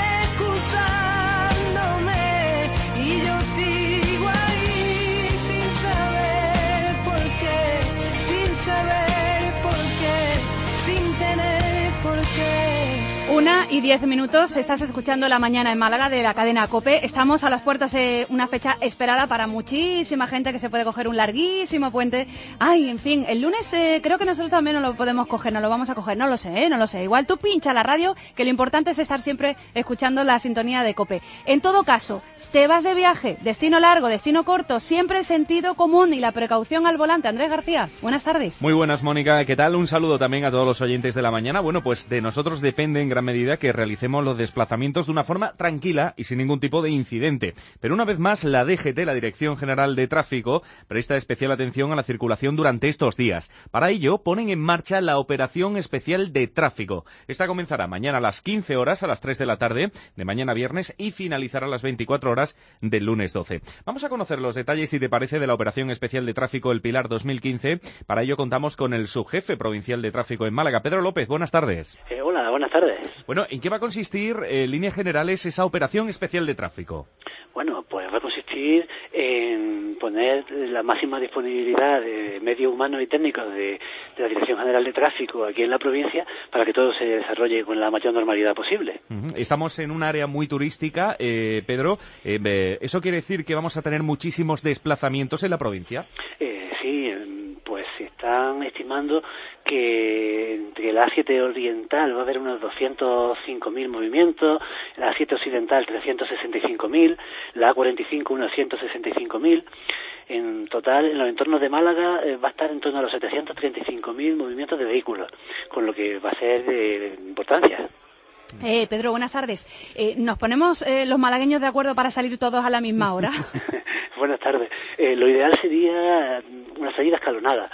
excusándome, y yo sigo ahí sin saber por qué, sin saber por qué, sin tener por qué. Una y diez minutos, estás escuchando La Mañana en Málaga de la cadena COPE. Estamos a las puertas de una fecha esperada para muchísima gente que se puede coger un larguísimo puente. Ay, en fin, el lunes eh, creo que nosotros también nos lo podemos coger, nos lo vamos a coger, no lo sé, ¿eh? no lo sé. Igual tú pincha la radio, que lo importante es estar siempre escuchando la sintonía de COPE. En todo caso, te vas de viaje, destino largo, destino corto, siempre el sentido común y la precaución al volante. Andrés García, buenas tardes. Muy buenas, Mónica, ¿qué tal? Un saludo también a todos los oyentes de La Mañana. Bueno, pues de nosotros depende en gran medida que realicemos los desplazamientos de una forma tranquila y sin ningún tipo de incidente. Pero una vez más, la D G T, la Dirección General de Tráfico, presta especial atención a la circulación durante estos días. Para ello, ponen en marcha la Operación Especial de Tráfico. Esta comenzará mañana a las quince horas, a las tres de la tarde, de mañana viernes, y finalizará a las veinticuatro horas del lunes doce. Vamos a conocer los detalles, si te parece, de la Operación Especial de Tráfico El Pilar dos mil quince. Para ello contamos con el subjefe provincial de tráfico en Málaga, Pedro López. Buenas tardes. Eh, hola, buenas tardes. Bueno, ¿en qué va a consistir, en líneas generales, esa Operación Especial de Tráfico? Bueno, pues va a consistir en poner la máxima disponibilidad de medios humanos y técnicos de, de la Dirección General de Tráfico aquí en la provincia para que todo se desarrolle con la mayor normalidad posible. Uh-huh. Estamos en un área muy turística, eh, Pedro. Eh, ¿Eso quiere decir que vamos a tener muchísimos desplazamientos en la provincia? Eh, sí, pues se están estimando que entre la A siete oriental va a haber unos doscientos cinco mil movimientos, la A siete occidental trescientos sesenta y cinco mil, la A cuarenta y cinco unos ciento sesenta y cinco mil. En total, en los entornos de Málaga eh, va a estar en torno a los setecientos treinta y cinco mil movimientos de vehículos, con lo que va a ser de importancia. Eh, Pedro, buenas tardes. Eh, ¿Nos ponemos eh, los malagueños de acuerdo para salir todos a la misma hora? Buenas tardes. Eh, lo ideal sería una salida escalonada.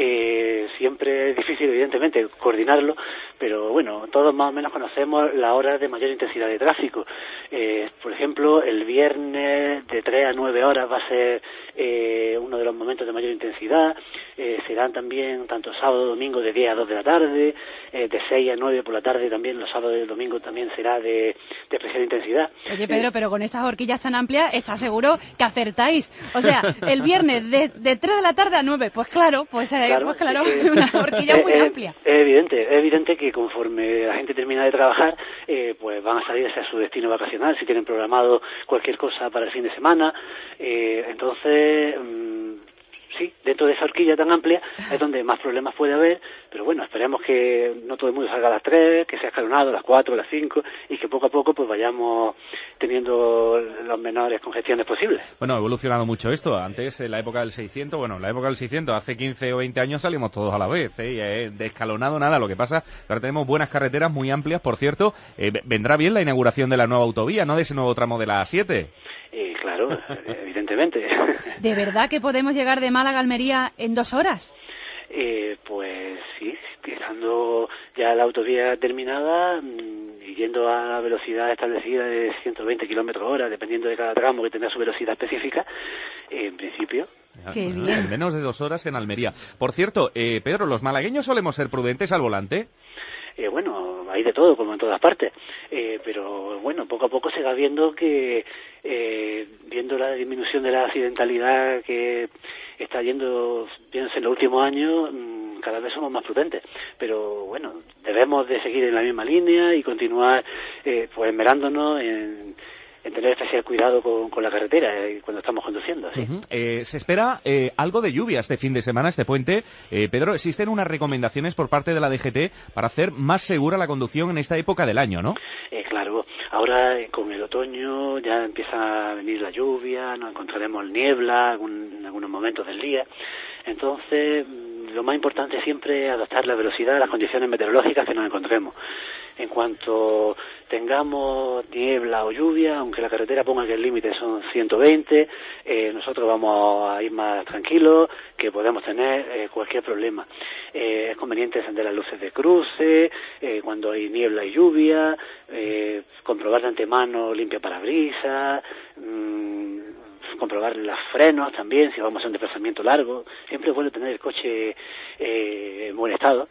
Eh, siempre es difícil, evidentemente, coordinarlo, pero bueno, todos más o menos conocemos las horas de mayor intensidad de tráfico. Eh, por ejemplo, el viernes de tres a nueve horas va a ser eh, uno de los momentos de mayor intensidad. Eh, serán también tanto sábado y domingo de diez a dos de la tarde, eh, de seis a nueve por la tarde también, los sábados y el domingo también será de, de especial intensidad. Oye, Pedro, eh, pero con estas horquillas tan amplias, ¿estás seguro que acertáis? O sea, el viernes de, de tres de la tarde a nueve, pues claro, pues, eh, claro, pues claro, eh, una horquilla muy eh, amplia. Es evidente, es evidente que conforme la gente termina de trabajar, eh, pues van a salir hacia su destino vacacional, si tienen programado cualquier cosa para el fin de semana, eh, entonces... Mmm, sí, dentro de esa horquilla tan amplia es donde más problemas puede haber, pero bueno, esperemos que no todo el mundo salga a las tres, que sea escalonado a las cuatro, a las cinco, y que poco a poco pues vayamos teniendo las menores congestiones posibles. Bueno, ha evolucionado mucho esto. Antes, en la época del seiscientos, bueno, en la época del seiscientos, hace quince o veinte años salimos todos a la vez, ¿eh? Y, eh, de escalonado nada. Lo que pasa, ahora tenemos buenas carreteras muy amplias, por cierto. Eh, vendrá bien la inauguración de la nueva autovía, ¿no?, de ese nuevo tramo de la A siete. Eh, claro, evidentemente. ¿De verdad que podemos llegar de Málaga a Almería en dos horas? Eh, pues sí, estando ya la autovía terminada y yendo a la velocidad establecida de ciento veinte kilómetros hora, dependiendo de cada tramo que tenga su velocidad específica, eh, en principio. Qué bueno, bien. En menos de dos horas en Almería. Por cierto, eh, Pedro, ¿los malagueños solemos ser prudentes al volante? Eh, bueno, hay de todo, como en todas partes, eh, pero bueno, poco a poco se va viendo que, eh, viendo la disminución de la accidentalidad que está yendo, viéndose en los últimos años, mmm, cada vez somos más prudentes, pero bueno, debemos de seguir en la misma línea y continuar eh, pues esmerándonos en... en tener especial cuidado con, con la carretera eh, cuando estamos conduciendo, ¿sí? Uh-huh. Eh, se espera eh, algo de lluvia este fin de semana, este puente. Eh, Pedro, existen unas recomendaciones por parte de la D G T para hacer más segura la conducción en esta época del año, ¿no? Eh, claro, ahora eh, con el otoño ya empieza a venir la lluvia, nos encontraremos niebla algún, en algunos momentos del día, entonces lo más importante siempre es adaptar la velocidad a las condiciones meteorológicas que nos encontremos. En cuanto tengamos niebla o lluvia, aunque la carretera ponga que el límite son ciento veinte, eh, nosotros vamos a ir más tranquilos, que podemos tener eh, cualquier problema. Eh, es conveniente encender las luces de cruce, eh, cuando hay niebla y lluvia, eh, comprobar de antemano limpia parabrisas, mmm, comprobar los frenos también, si vamos a un desplazamiento largo. Siempre es bueno tener el coche eh, en buen estado.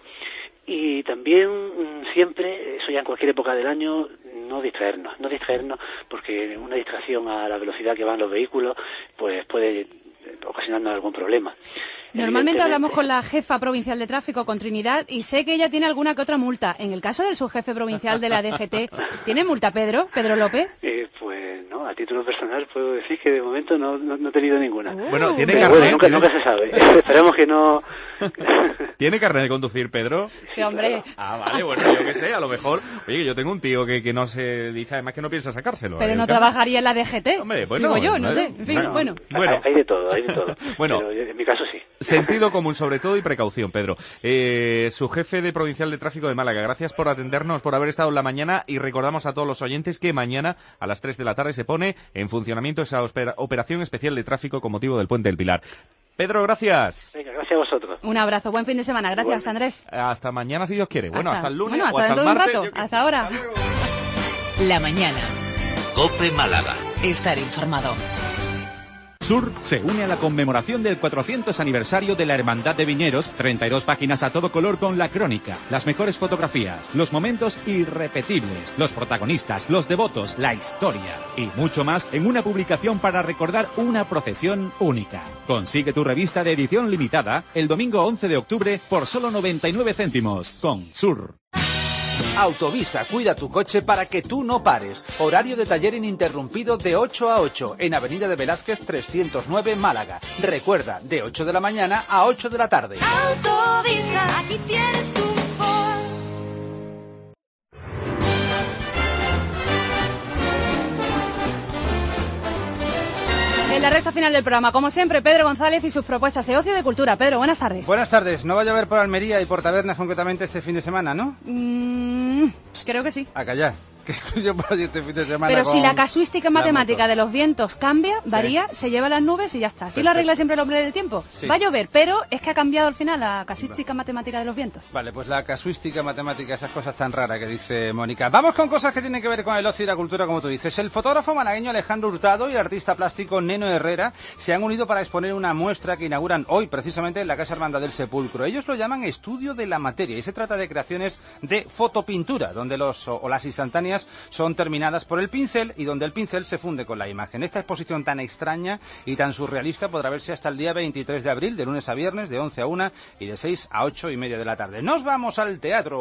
Y también siempre, eso ya en cualquier época del año, no distraernos, no distraernos porque una distracción a la velocidad que van los vehículos pues puede ocasionarnos algún problema. Normalmente hablamos con la jefa provincial de tráfico, con Trinidad, y sé que ella tiene alguna que otra multa. En el caso del subjefe provincial de la D G T, ¿tiene multa Pedro? ¿Pedro López? Eh, pues no, a título personal puedo decir que de momento no, no, no he tenido ninguna. Uh, bueno, ¿tiene Pero carnet? Bueno, nunca, ¿Tiene... nunca se sabe. Esperemos que no... ¿Tiene carnet de conducir, Pedro? Sí, hombre. Ah, vale, bueno, yo qué sé, a lo mejor... Oye, yo tengo un tío que, que no se dice, además que no piensa sacárselo. Pero ¿eh? no trabajaría en la D G T. Hombre, bueno, digo yo, bueno, no sé. En fin, bueno, bueno. bueno. Hay, hay de todo, hay de todo. Bueno, pero en mi caso sí. Sentido común sobre todo y precaución, Pedro. Eh, su jefe de Provincial de Tráfico de Málaga, gracias por atendernos, por haber estado en la mañana, y recordamos a todos los oyentes que mañana a las tres de la tarde se pone en funcionamiento esa operación especial de tráfico con motivo del Puente del Pilar. Pedro, gracias. Venga, gracias a vosotros. Un abrazo, buen fin de semana. Gracias, bueno. Andrés. Hasta mañana, si Dios quiere. Bueno, hasta, hasta el lunes bueno, hasta o hasta el martes. Un rato. Hasta ahora. Hasta la mañana. COPE Málaga. Estar informado. Sur se une a la conmemoración del cuatrocientos aniversario de la Hermandad de Viñeros, treinta y dos páginas a todo color con la crónica, las mejores fotografías, los momentos irrepetibles, los protagonistas, los devotos, la historia y mucho más en una publicación para recordar una procesión única. Consigue tu revista de edición limitada el domingo once de octubre por solo noventa y nueve céntimos con Sur. Autovisa, cuida tu coche para que tú no pares. Horario de taller ininterrumpido de ocho a ocho en Avenida de Velázquez trescientos nueve, Málaga. Recuerda, de ocho de la mañana a ocho de la tarde. Autovisa, aquí tienes tu Ford. En la recta final del programa, como siempre, Pedro González y sus propuestas de ocio y de cultura. Pedro, buenas tardes. Buenas tardes. No va a llover por Almería y por Tabernas concretamente este fin de semana, ¿no? Mm, creo que sí. A callar. Que estoy yo por allí este fin de semana. Pero con si la casuística matemática moto. de los vientos cambia, varía, sí. Se lleva las nubes y ya está. Así lo arregla siempre el hombre del tiempo. Sí. Va a llover, pero es que ha cambiado al final la casuística vale. matemática de los vientos. Vale, pues la casuística matemática, esas cosas tan raras que dice Mónica. Vamos con cosas que tienen que ver con el ocio y la cultura, como tú dices. El fotógrafo malagueño Alejandro Hurtado y el artista plástico Neno Herrera se han unido para exponer una muestra que inauguran hoy, precisamente en la Casa Hermandad del Sepulcro. Ellos lo llaman Estudio de la Materia y se trata de creaciones de fotopintura, donde los o, o las instantáneas son terminadas por el pincel y donde el pincel se funde con la imagen. Esta exposición tan extraña y tan surrealista podrá verse hasta el día veintitrés de abril, de lunes a viernes, de once a una y de seis a ocho y media de la tarde. ¡Nos vamos al teatro!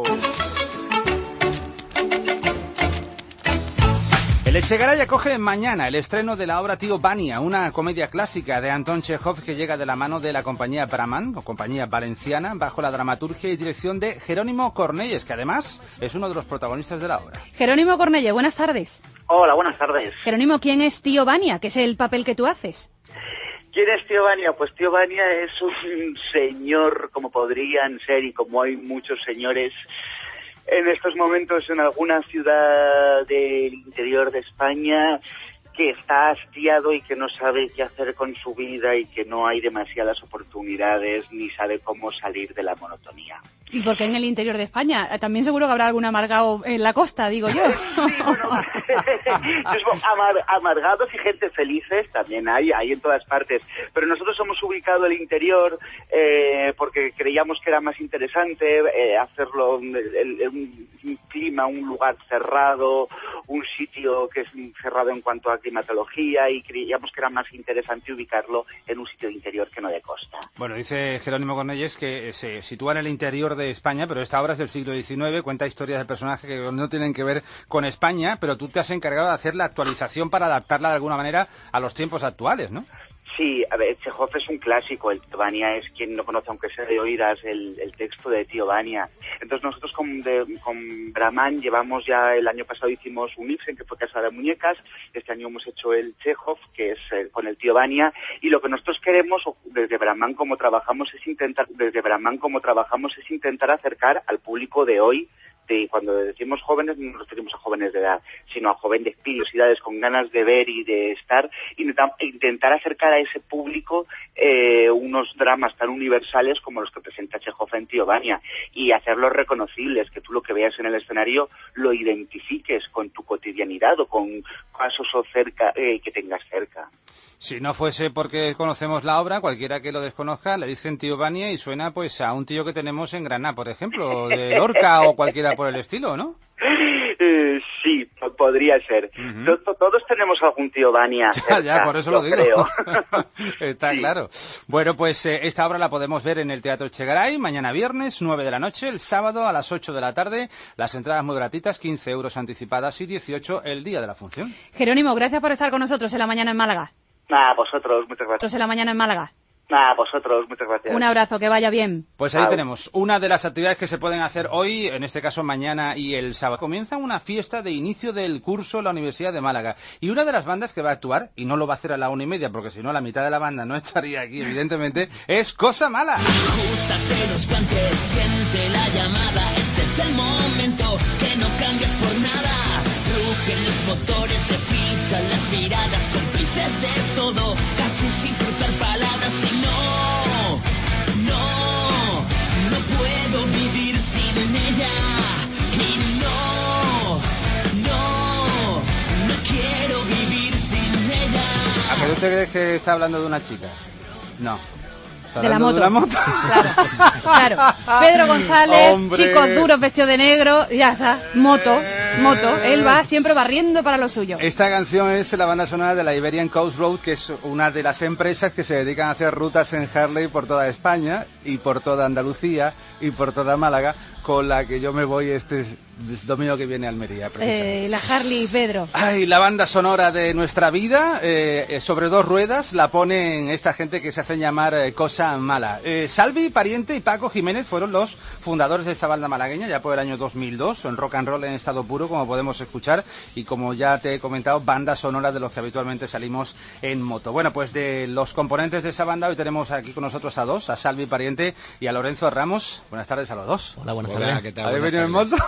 El Echegaray acoge mañana el estreno de la obra Tío Vania, una comedia clásica de Anton Chejov que llega de la mano de la compañía Brahman, o compañía valenciana, bajo la dramaturgia y dirección de Jerónimo Cornelles, que además es uno de los protagonistas de la obra. Jerónimo Cornelles, buenas tardes. Hola, buenas tardes. Jerónimo, ¿quién es Tío Vania? ¿Qué es el papel que tú haces? ¿Quién es Tío Vania? Pues Tío Vania es un señor, como podrían ser y como hay muchos señores en estos momentos en alguna ciudad del interior de España, que está hastiado y que no sabe qué hacer con su vida y que no hay demasiadas oportunidades ni sabe cómo salir de la monotonía. ¿Y por qué en el interior de España? También seguro que habrá algún amargado en la costa, digo yo. Sí, bueno, amar, amargados y gente felices también hay, hay en todas partes. Pero nosotros hemos ubicado el interior eh, porque creíamos que era más interesante eh, hacerlo en un, un clima, un lugar cerrado, un sitio que es cerrado en cuanto a climatología, y creíamos que era más interesante ubicarlo en un sitio de interior que no de costa. Bueno, dice Jerónimo Cornelles que se sitúa en el interior de España, pero esta obra es del siglo diecinueve, cuenta historias de personajes que no tienen que ver con España, pero tú te has encargado de hacer la actualización para adaptarla de alguna manera a los tiempos actuales, ¿no? Sí, a ver, Chejov es un clásico, el Tío Vania es quien no conoce, aunque sea de oídas, el, el texto de Tío Vania. Entonces nosotros con, de, con Brahman llevamos ya, el año pasado hicimos un Ibsen, que fue Casa de Muñecas, este año hemos hecho el Chejov, que es eh, con el Tío Vania, y lo que nosotros queremos, desde Brahman como trabajamos, es intentar, desde Brahman como trabajamos, es intentar acercar al público de hoy. De cuando decimos jóvenes no nos referimos a jóvenes de edad, sino a jóvenes de curiosidades, con ganas de ver y de estar, y intentar acercar a ese público eh, unos dramas tan universales como los que presenta Chejov en Tío Vania, y hacerlos reconocibles, que tú lo que veas en el escenario lo identifiques con tu cotidianidad o con casos o cerca eh, que tengas cerca. Si no fuese porque conocemos la obra, cualquiera que lo desconozca le dicen Tío Vania y suena pues a un tío que tenemos en Granada, por ejemplo, de Lorca o cualquiera por el estilo, ¿no? Eh, sí, podría ser. Uh-huh. To- Todos tenemos algún tío Vania cerca, Ya, por eso lo digo. creo. Está Sí. claro. Bueno, pues eh, esta obra la podemos ver en el Teatro Echegaray mañana viernes, nueve de la noche, el sábado a las ocho de la tarde. Las entradas muy gratuitas, quince euros anticipadas y dieciocho el día de la función. Jerónimo, gracias por estar con nosotros en la mañana en Málaga. Nada, vosotros, muchas gracias. Nosotros en la mañana en Málaga. Nada, vosotros, muchas gracias. Un abrazo, que vaya bien. Pues ahí tenemos una de las actividades que se pueden hacer hoy, en este caso mañana y el sábado. Comienza una fiesta de inicio del curso en la Universidad de Málaga. Y una de las bandas que va a actuar, y no lo va a hacer a la una y media, porque si no la mitad de la banda no estaría aquí, evidentemente, es Cosa Mala. Ajústate los guantes, siente la llamada. Este es el momento, que no cambies por nada. Rugen los motores, se fijan las miradas, cómplices de todo, casi sin cruzar palabras. Y no, no, no puedo vivir sin ella. Y no, no, no quiero vivir sin ella. ¿A qué usted cree que está hablando de una chica? No. ¿Está De la hablando moto. de una moto? Claro. Pedro González, Hombre. chicos duros, vestido de negro, ya está, moto, moto. Él va siempre barriendo para lo suyo. Esta canción es la banda sonora de la Iberian Coast Road, que es una de las empresas que se dedican a hacer rutas en Harley por toda España y por toda Andalucía y por toda Málaga, con la que yo me voy este domingo que viene a Almería, precisamente. Eh, la Harley, Pedro. Ay, la banda sonora de nuestra vida, eh, sobre dos ruedas, la ponen esta gente que se hacen llamar eh, Cosa Mala. Eh, Salvi, Pariente y Paco Jiménez fueron los fundadores de esta banda malagueña ya por el año dos mil dos, en rock and roll en estado puro, como podemos escuchar, y como ya te he comentado, banda sonora de los que habitualmente salimos en moto. Bueno, pues de los componentes de esa banda, hoy tenemos aquí con nosotros a dos, a Salvi, Pariente y a Lorenzo Ramos. Buenas tardes a los dos. Hola, buenas Hola, tardes. ¿qué tal? ¿Habéis venido en moto?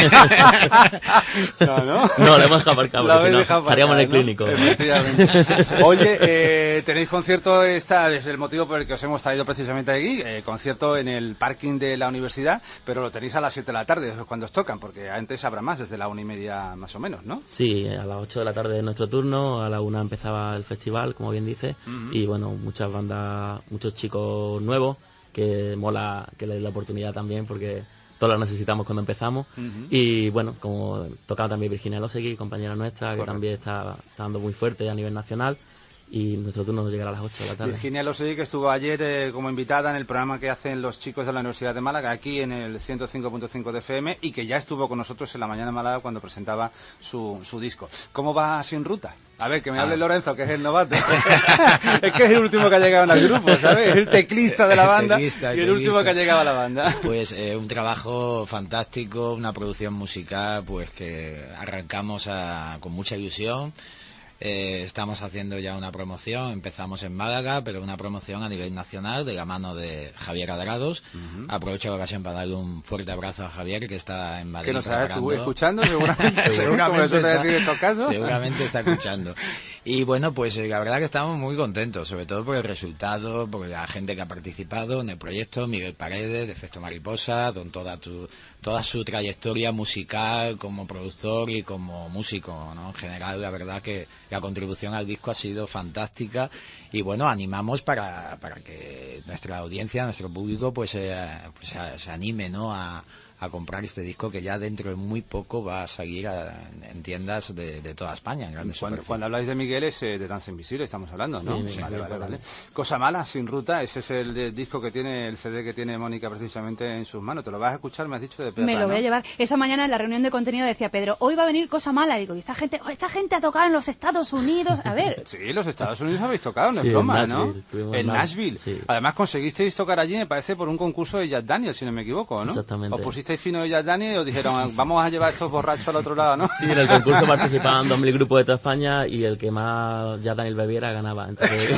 no, no. No, lo hemos dejado aparcado, porque si no, estaríamos en el clínico. Efectivamente. Oye, eh, tenéis concierto, esta es el motivo por el que os hemos traído precisamente aquí, eh, concierto en el parking de la universidad, pero lo tenéis a las siete de la tarde, eso es cuando os tocan, porque antes habrá más, desde la una y media más o menos, ¿no? Sí, a las ocho de la tarde es nuestro turno, a la una empezaba el festival, como bien dice, Uh-huh. y bueno, muchas bandas, muchos chicos nuevos, que mola que les dé la oportunidad también, porque todos lo necesitamos cuando empezamos. Uh-huh. Y bueno, como tocaba también Virginia Losegui, compañera nuestra, Correcto. que también está, está dando muy fuerte a nivel nacional, y nuestro turno nos llegará a las ocho de la tarde. Virginia Losegui, que estuvo ayer eh, como invitada en el programa que hacen los chicos de la Universidad de Málaga, aquí en el ciento cinco punto cinco de F M, y que ya estuvo con nosotros en la mañana de Málaga cuando presentaba su, su disco. ¿Cómo va Sin Ruta? A ver, que me hable Ah. Lorenzo, que es el novato. Es que es el último que ha llegado al grupo, ¿sabes? Es el teclista de la banda Teclista, y el teclista. último que ha llegado a la banda. Pues eh, un trabajo fantástico, una producción musical pues que arrancamos a- con mucha ilusión. Eh, estamos haciendo ya una promoción, empezamos en Málaga, pero una promoción a nivel nacional de la mano de Javier Adrados. Ujú. Aprovecho la ocasión para darle un fuerte abrazo a Javier, que está en Madrid. Que nos está preparando. escuchando, seguramente. Seguramente Como eso te está- decir en estos casos. seguramente está escuchando. Y bueno, pues eh, la verdad que estamos muy contentos, sobre todo por el resultado, por la gente que ha participado en el proyecto, Miguel Paredes, de Efecto Mariposa, con toda tu, toda su trayectoria musical como productor y como músico, ¿no? En general, la verdad que la contribución al disco ha sido fantástica y bueno, animamos para, para que nuestra audiencia, nuestro público, pues, eh, pues se, se anime, ¿no? a a comprar este disco que ya dentro de muy poco va a salir a- en tiendas de, de toda España, en grandes Cuando, superficies. cuando habláis de Miguel es eh, de Danza Invisible, estamos hablando, ¿no? Sí, sí, vale, sí, vale, claro. vale. Cosa Mala, Sin Ruta, ese es el de- disco que tiene, el C D que tiene Mónica precisamente en sus manos. ¿Te lo vas a escuchar? Me has dicho de perra, Me lo voy a ¿no? llevar. Esa mañana en la reunión de contenido decía Pedro, hoy va a venir Cosa Mala. Digo, ¿y esta gente, oh, esta gente ha tocado en los Estados Unidos? A ver. Sí, los Estados Unidos habéis tocado, no Sí, es broma, en ¿no? Nashville, estuvimos en En Nashville, Nashville. sí. Además conseguisteis tocar allí, me parece, por un concurso de Jack Daniels, si no me equivoco, ¿no? Exactamente. Os pusisteis fino de Jack Daniels y os dijeron, vamos a llevar a estos borrachos al otro lado, ¿no? Sí, en el concurso participaban dos mil grupos de toda España y el que más ya Daniel bebiera ganaba. Entonces...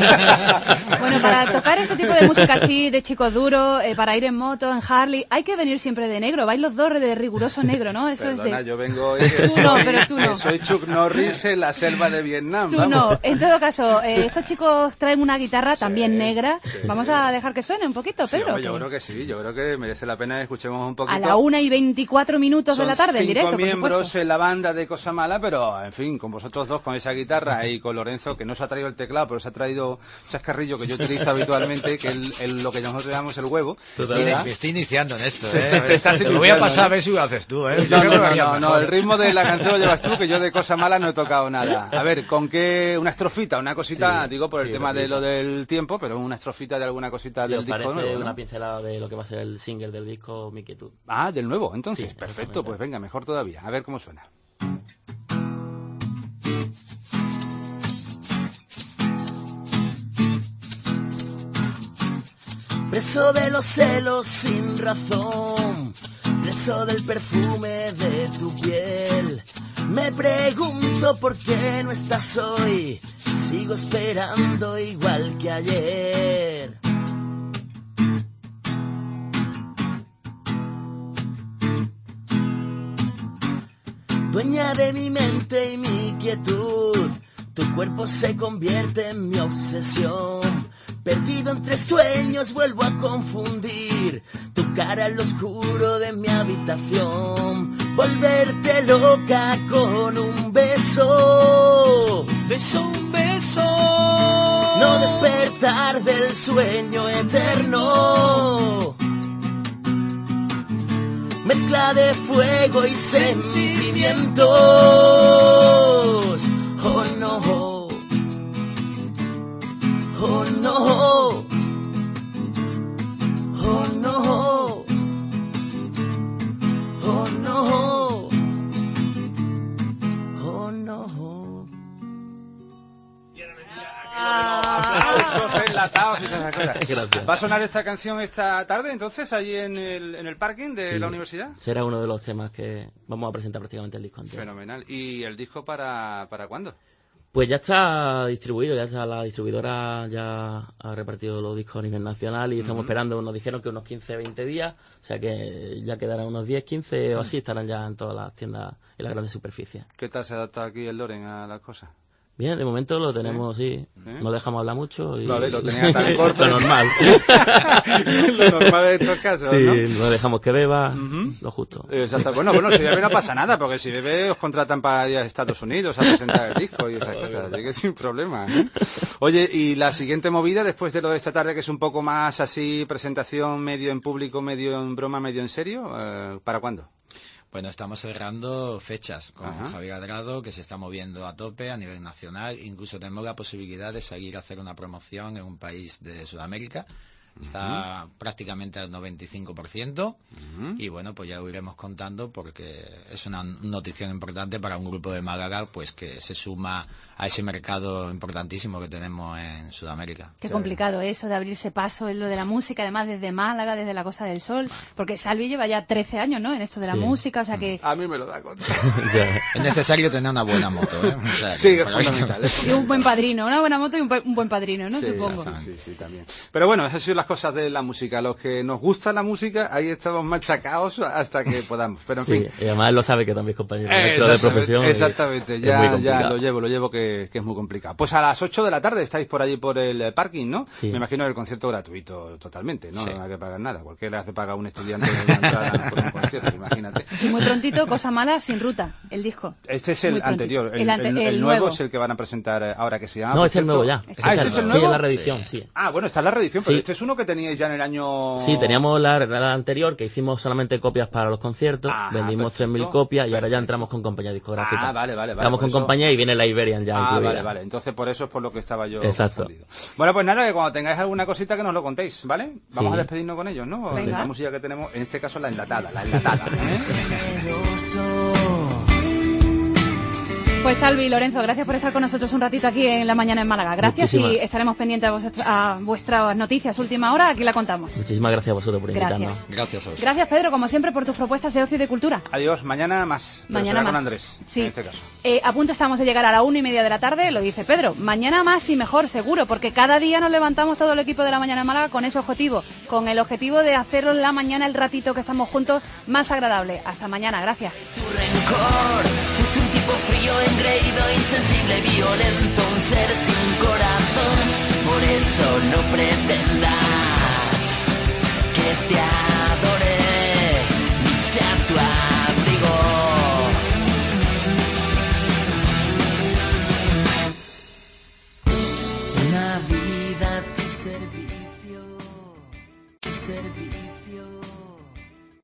Bueno, para tocar ese tipo de música así, de chicos duros, eh, para ir en moto, en Harley, hay que venir siempre de negro. Vais los dos de riguroso negro, ¿no? Eso Perdona, es de... yo vengo... Tú no, pero tú no. Soy Chuck Norris en la selva de Vietnam, Tú vamos. no. En todo caso, eh, estos chicos traen una guitarra también negra. Vamos a dejar que suene un poquito, Sí, Pedro. hombre, yo que- creo que sí, yo creo que merece la pena que escuchemos un poquito. A la una y veinticuatro minutos de la tarde, en directo, Son cinco miembros por supuesto. en la banda de Cosa Mala, pero, en fin, con vosotros dos, con esa guitarra y con Lorenzo, que no se ha traído el teclado, pero se ha traído chascarrillo que yo utilizo habitualmente, que es el, lo que nosotros llamamos el huevo. Estoy, me estoy iniciando en esto, Se- ¿eh? te estás Te lo voy a iniciando, pasar ¿no? a ver si lo haces tú, ¿eh? Yo No, creo no, que lo no, harías no, no, mejor. el ritmo de la canción lo llevas tú, que yo de Cosa Mala no he tocado nada. A ver, ¿con qué? Una estrofita, una cosita, Sí, digo por el sí, tema de rapidito. lo del tiempo, pero una estrofita de alguna cosita Si del os disco parece nuevo, ¿no? una pincelada de lo que va a ser el single del disco Mi Quietud. Ah, del nuevo, entonces, Sí, perfecto, exactamente. pues venga, mejor todavía, a ver cómo suena. Preso de los celos sin razón, preso del perfume de tu piel. Me pregunto por qué no estás hoy, sigo esperando igual que ayer. Dueña de mi mente y mi quietud, tu cuerpo se convierte en mi obsesión. Perdido entre sueños vuelvo a confundir tu cara en lo oscuro de mi habitación. Volverte loca con un beso. Beso, un beso. No despertar del sueño eterno. Mezcla de fuego y sentimientos. Oh no. Oh no, oh no, oh no, oh no. Aplausos enlatados y todas esas cosas. Gracias. ¿Va a sonar esta canción esta tarde, entonces, allí en el, en el parking de Sí. la universidad? Será uno de los temas que vamos a presentar prácticamente el disco entero. Fenomenal. ¿Y el disco para, para cuándo? Pues ya está distribuido, ya está la distribuidora, ya ha repartido los discos a nivel nacional y estamos Ujú. esperando, nos dijeron que unos quince, veinte días, o sea que ya quedarán unos diez, quince o así, estarán ya en todas las tiendas y las grandes superficies. ¿Qué tal se adapta aquí el Loren a las cosas? Bien, de momento lo tenemos, sí, no dejamos hablar mucho y... Vale, lo tenía tan corto. Lo normal. Lo normal de estos casos, sí, ¿no? no dejamos que beba, lo justo. Exacto. Bueno, bueno, si bebe no pasa nada, porque si bebe os contratan para ir a Estados Unidos a presentar el disco y esas cosas, así que sin problema, ¿eh? Oye, y la siguiente movida, después de lo de esta tarde, que es un poco más así, presentación medio en público, medio en broma, medio en serio, eh, ¿para cuándo? Bueno, estamos cerrando fechas con Ajá. Javier Adrado, que se está moviendo a tope a nivel nacional. Incluso tenemos la posibilidad de salir a hacer una promoción en un país de Sudamérica. Está uh-huh. prácticamente al noventa y cinco por ciento uh-huh. y bueno, pues ya lo iremos contando porque es una notición importante para un grupo de Málaga pues que se suma a ese mercado importantísimo que tenemos en Sudamérica. Qué sí. complicado eso de abrirse paso en lo de la música, además desde Málaga, desde la Costa del Sol, porque Salvi lleva ya trece años, ¿no?, en esto de la sí. música, o sea que... A mí me lo da contra. Es necesario tener una buena moto, ¿eh? O sea, sí, es fundamental. Es y un buen padrino, una buena moto y un, un buen padrino, ¿no?, sí, supongo. Sí, sí, también. Pero bueno, esas son las cosas de la música. Los que nos gusta la música, ahí estamos machacados hasta que podamos. Pero en sí, fin. Y además él lo sabe que también es compañero nuestro de profesión. Exactamente, ya, ya lo llevo, lo llevo que, que es muy complicado. Pues a las ocho de la tarde estáis por allí por el parking, ¿no? Sí. Me imagino el concierto gratuito totalmente, ¿no? Sí. No hay que pagar nada. Cualquiera hace pagar a un estudiante una entrada por un concierto, imagínate. Y muy prontito, Cosa Mala sin ruta, el disco. Este es el anterior. El, el, ante, el, el, el nuevo, nuevo es el que van a presentar ahora, que se llama... No, este es el nuevo ya. Este ah, ¿este es el nuevo? Sí, es la reedición, sí. sí. Ah, bueno, esta es la reedición, pero sí. este es uno que teníais ya en el año... Sí, teníamos la, la anterior, que hicimos solamente copias para los conciertos, Ajá, vendimos tres mil copias y ahora ya entramos con compañía discográfica. Ah, vale, vale, vale. Entramos con eso... compañía y viene la Iberian ya Ah, incluida. vale, vale. Entonces por eso es por lo que estaba yo Exacto. confundido. Bueno, pues nada, que cuando tengáis alguna cosita que nos lo contéis, ¿vale? Vamos sí. a despedirnos con ellos, ¿no? Venga. La música que tenemos, en este caso la enlatada, la enlatada. ¿eh? Pues Salvi y Lorenzo, gracias por estar con nosotros un ratito aquí en La Mañana en Málaga. Gracias. Muchísimas. Y estaremos pendientes a, vos, a vuestras noticias última hora, aquí la contamos. Muchísimas gracias a vosotros por invitarnos. Gracias. Gracias a vosotros. Gracias, Pedro, como siempre, por tus propuestas de ocio y de cultura. Adiós, mañana más. Mañana será más. con Andrés, sí. en este caso. Eh, a punto estamos de llegar a la una y media de la tarde, lo dice Pedro. Mañana más y mejor, seguro, porque cada día nos levantamos todo el equipo de La Mañana en Málaga con ese objetivo, con el objetivo de haceros la mañana, el ratito que estamos juntos, más agradable. Hasta mañana, gracias. Tu rencor, fuiste un tipo frío, engreído, insensible, violento, un ser sin corazón. Por eso no pretendas que te